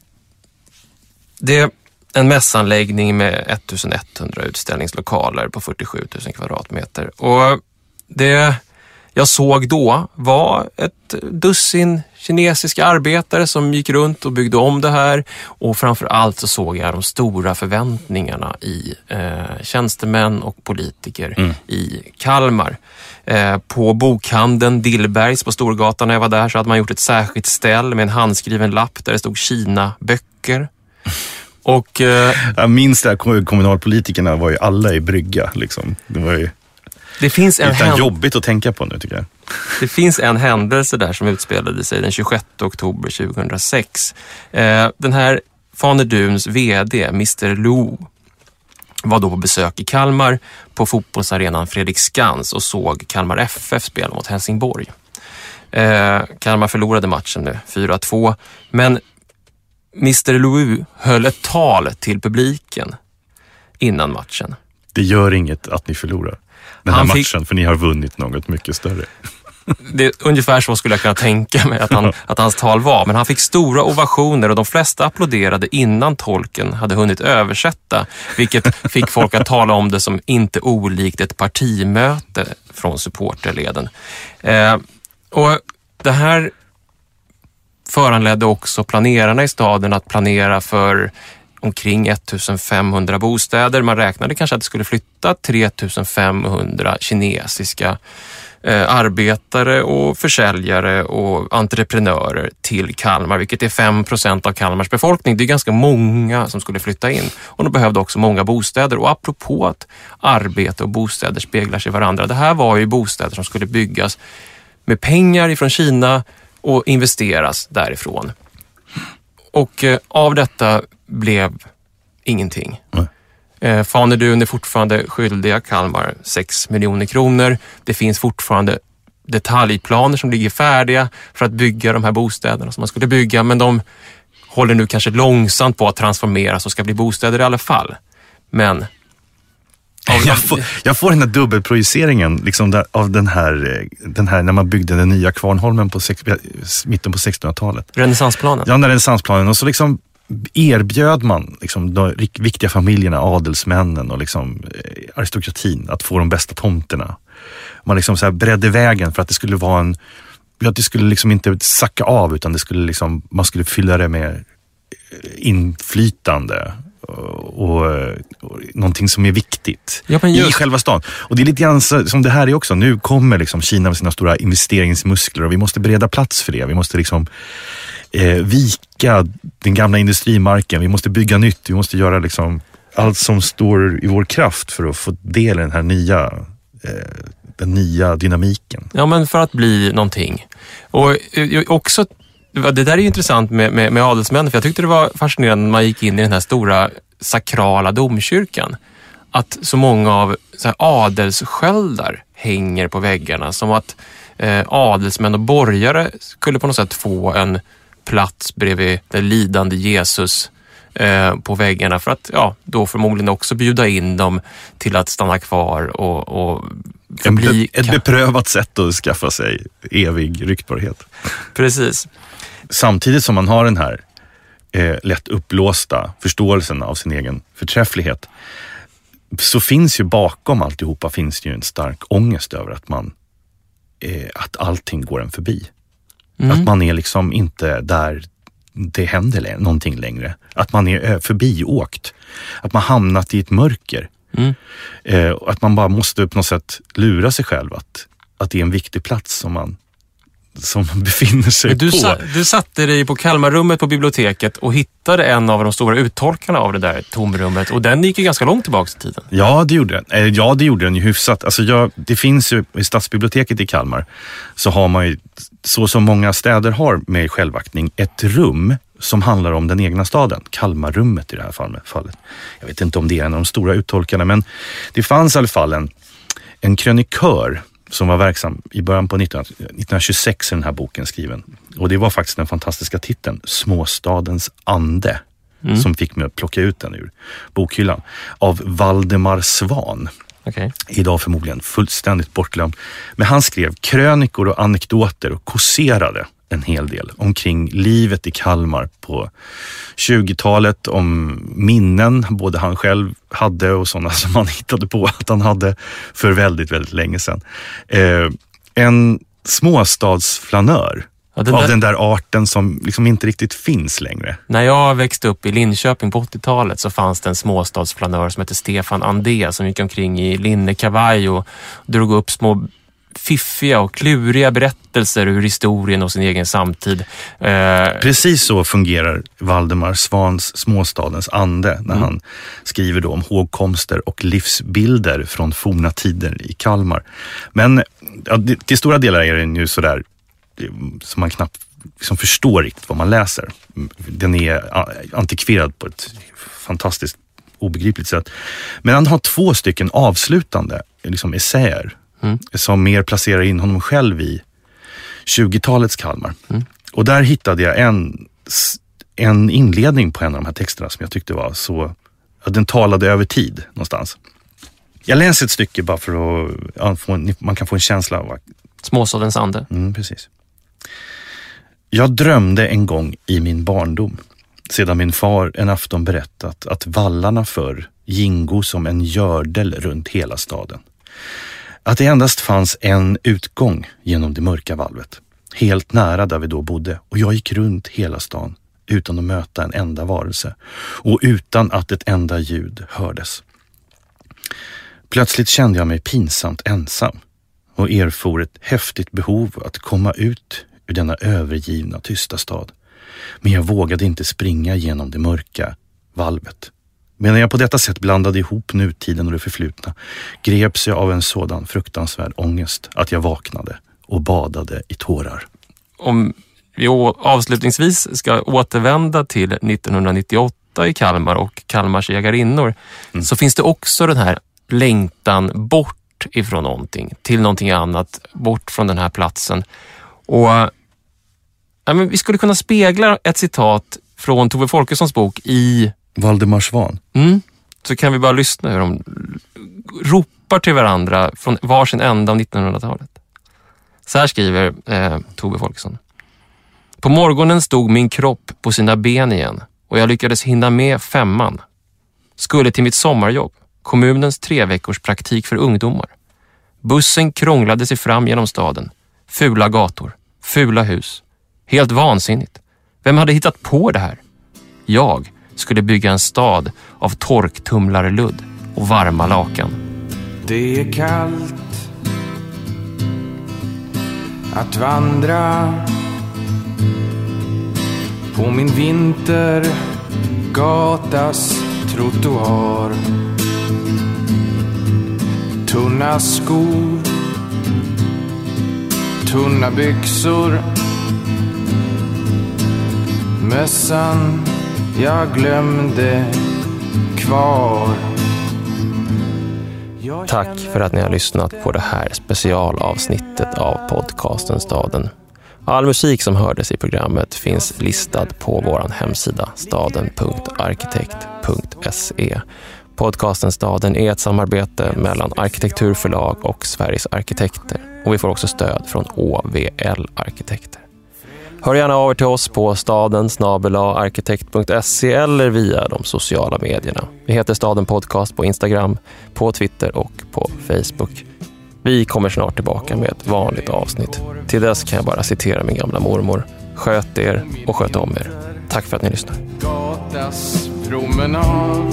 det är en mässanläggning med ettusenetthundra utställningslokaler på fyrtiosju tusen kvadratmeter. Och det jag såg då var ett dussin kinesiska arbetare som gick runt och byggde om det här. Och framförallt så såg jag de stora förväntningarna i eh, tjänstemän och politiker mm. i Kalmar. Eh, på bokhandeln Dillbergs på Storgatan när jag var där så hade man gjort ett särskilt ställ med en handskriven lapp där det stod Kina-böcker. Och, eh, jag minns det här, kommunalpolitikerna var ju alla i brygga liksom. Det var ju det finns en händ- jobbigt att tänka på nu tycker jag. Det finns en händelse där som utspelade sig den tjugosjätte oktober tjugohundrasex. Eh, den här Fanerduns vd, mister Lu, var då på besök i Kalmar på fotbollsarenan Fredriksskans och såg Kalmar F F spela mot Helsingborg. Eh, Kalmar förlorade matchen nu, fyra två, men mister Lu höll ett tal till publiken innan matchen. Det gör inget att ni förlorar den här han matchen, fick, för ni har vunnit något mycket större. Det, ungefär så skulle jag kunna tänka mig att, han, att hans tal var. Men han fick stora ovationer och de flesta applåderade innan tolken hade hunnit översätta. Vilket fick folk att tala om det som inte olikt ett partimöte från supporterleden. Eh, och det här föranledde också planerarna i staden att planera för omkring ettusenfemhundra bostäder. Man räknade kanske att det skulle flytta tre tusen femhundra kinesiska eh, arbetare och försäljare och entreprenörer till Kalmar, vilket är fem procent av Kalmars befolkning. Det är ganska många som skulle flytta in. Och de behövde också många bostäder. Och apropå att arbete och bostäder speglar sig varandra. Det här var ju bostäder som skulle byggas med pengar ifrån Kina och investeras därifrån. Och eh, av detta blev ingenting. Mm. Eh, Fanerdun är fortfarande skyldiga Kalmar sex miljoner kronor. Det finns fortfarande detaljplaner som ligger färdiga för att bygga de här bostäderna som man skulle bygga. Men de håller nu kanske långsamt på att transformeras och ska bli bostäder i alla fall. Men Jag får, jag får den här dubbelprojiceringen liksom där, av den här, den här när man byggde den nya Kvarnholmen på sex, mitten på sextonhundratalet. Renässansplanen. Ja, den renässansplanen. Och så liksom erbjöd man liksom de viktiga familjerna, adelsmännen och liksom aristokratin att få de bästa tomterna. Man liksom så här bredde vägen för att det skulle vara en, att det skulle liksom inte sacka av, utan det skulle liksom, man skulle fylla det med inflytande och, och, och någonting som är viktigt ja, just... i själva stan. Och det är lite grann som det här är också. Nu kommer liksom Kina med sina stora investeringsmuskler och vi måste bereda plats för det. Vi måste liksom eh, vika den gamla industrimarken. Vi måste bygga nytt. Vi måste göra liksom allt som står i vår kraft för att få del i den här nya, eh, den nya dynamiken. Ja, men för att bli någonting. Och också, det där är ju intressant med, med, med adelsmän, för jag tyckte det var fascinerande när man gick in i den här stora sakrala domkyrkan. Att så många av så här adelssköldar hänger på väggarna, som att eh, adelsmän och borgare skulle på något sätt få en plats bredvid den lidande Jesus eh, på väggarna, för att ja, då förmodligen också bjuda in dem till att stanna kvar och, och förbli... Ett beprövat sätt att skaffa sig evig ryktbarhet. Precis. Samtidigt som man har den här eh, lätt upplåsta förståelsen av sin egen förträfflighet, så finns ju bakom alltihopa finns det ju en stark ångest över att man eh, att allting går en förbi. Mm. Att man är liksom inte där det händer någonting längre. Att man är förbiåkt. Att man hamnat i ett mörker. Mm. Eh, att man bara måste på något sätt lura sig själv att, att det är en viktig plats som man som befinner sig du på. Sa, du satte dig på Kalmarrummet på biblioteket och hittade en av de stora uttolkarna av det där tomrummet, och den gick ju ganska långt tillbaka i tiden. Ja, det gjorde den. Ja, det gjorde den ju hyfsat. Alltså jag, det finns ju i stadsbiblioteket i Kalmar, så har man ju, så som många städer har med självaktning, ett rum som handlar om den egna staden. Kalmarrummet i det här fallet. Jag vet inte om det är en av de stora uttolkarna, men det fanns i alla fall en, en krönikör som var verksam i början på nittonhundratjugosex i den här boken skriven. Och det var faktiskt den fantastiska titeln Småstadens ande, mm. som fick mig att plocka ut den ur bokhyllan, av Valdemar Svan. Okay. Idag förmodligen fullständigt bortglömd. Men han skrev krönikor och anekdoter och kåserade en hel del omkring livet i Kalmar på tjugotalet, om minnen både han själv hade och sådana som han hittade på att han hade för väldigt, väldigt länge sedan. Eh, en småstadsflanör ja, den av där... den där arten som liksom inte riktigt finns längre. När jag växte upp i Linköping på åttiotalet så fanns det en småstadsflanör som hette Stefan Andé som gick omkring i linnekavaj och drog upp små fiffiga och kluriga berättelser ur historien och sin egen samtid. Eh... Precis så fungerar Valdemar Svans Småstadens ande när mm. han skriver då om hågkomster och livsbilder från forna tider i Kalmar. Men ja, till stora delar är den ju sådär som man knappt liksom förstår riktigt vad man läser. Den är antikverad på ett fantastiskt obegripligt sätt. Men han har två stycken avslutande liksom essäer Mm. som mer placerar in honom själv i tjugotalets Kalmar. Mm. Och där hittade jag en, en inledning på en av de här texterna som jag tyckte var så, att den talade över tid någonstans. Jag läser ett stycke bara för att ja, få en, man kan få en känsla av Småstadens ande. Mm, precis. Jag drömde en gång i min barndom, sedan min far en afton berättat att vallarna förr gingo som en gördel runt hela staden. Att det endast fanns en utgång genom det mörka valvet, helt nära där vi då bodde, och jag gick runt hela stan utan att möta en enda varelse och utan att ett enda ljud hördes. Plötsligt kände jag mig pinsamt ensam och erfor ett häftigt behov att komma ut ur denna övergivna tysta stad, men jag vågade inte springa genom det mörka valvet. Medan jag på detta sätt blandade ihop nutiden och det förflutna greps jag av en sådan fruktansvärd ångest att jag vaknade och badade i tårar. Om vi avslutningsvis ska återvända till nittonhundranittioåtta i Kalmar och Kalmars jägarinnor mm. så finns det också den här längtan bort ifrån någonting till någonting annat, bort från den här platsen. Och ja, men vi skulle kunna spegla ett citat från Tove Folkessons bok i Valdemar Svan. Mm. Så kan vi bara lyssna hur de ropar till varandra från varsin ända av nittonhundratalet. Så här skriver eh, Tove Folkesson. På morgonen stod min kropp på sina ben igen och jag lyckades hinna med femman. Skulle till mitt sommarjobb, kommunens tre veckors praktik för ungdomar. Bussen krånglade sig fram genom staden. Fula gator, fula hus. Helt vansinnigt. Vem hade hittat på det här? Jag skulle bygga en stad av torktumlarludd och varma lakan. Det är kallt att vandra på min vintergatas trottoar. Tunna skor, tunna byxor, mössan jag glömde kvar. Tack för att ni har lyssnat på det här specialavsnittet av podcasten Staden. All musik som hördes i programmet finns listad på vår hemsida staden punkt arkitekt punkt se. Podcasten Staden är ett samarbete mellan Arkitekturförlag och Sveriges arkitekter. Och vi får också stöd från Å V L Arkitekter. Hör gärna av er till oss på staden snabel-a arkitekt punkt se eller via de sociala medierna. Vi heter Staden Podcast på Instagram, på Twitter och på Facebook. Vi kommer snart tillbaka med ett vanligt avsnitt. Till dess kan jag bara citera min gamla mormor. Sköt er och sköt om er. Tack för att ni lyssnar. Gatas promenad.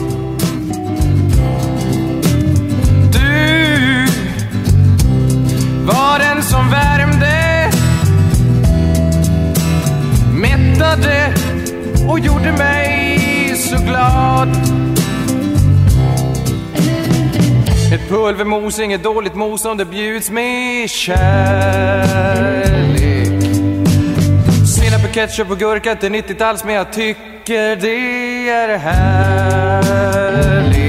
Du var den som värmde, mättade och gjorde mig så glad. Ett pulvermos, inget dåligt mos om det bjuds med kärlek. Senap och ketchup och gurka, inte nyttigt alls, men jag tycker det är härligt.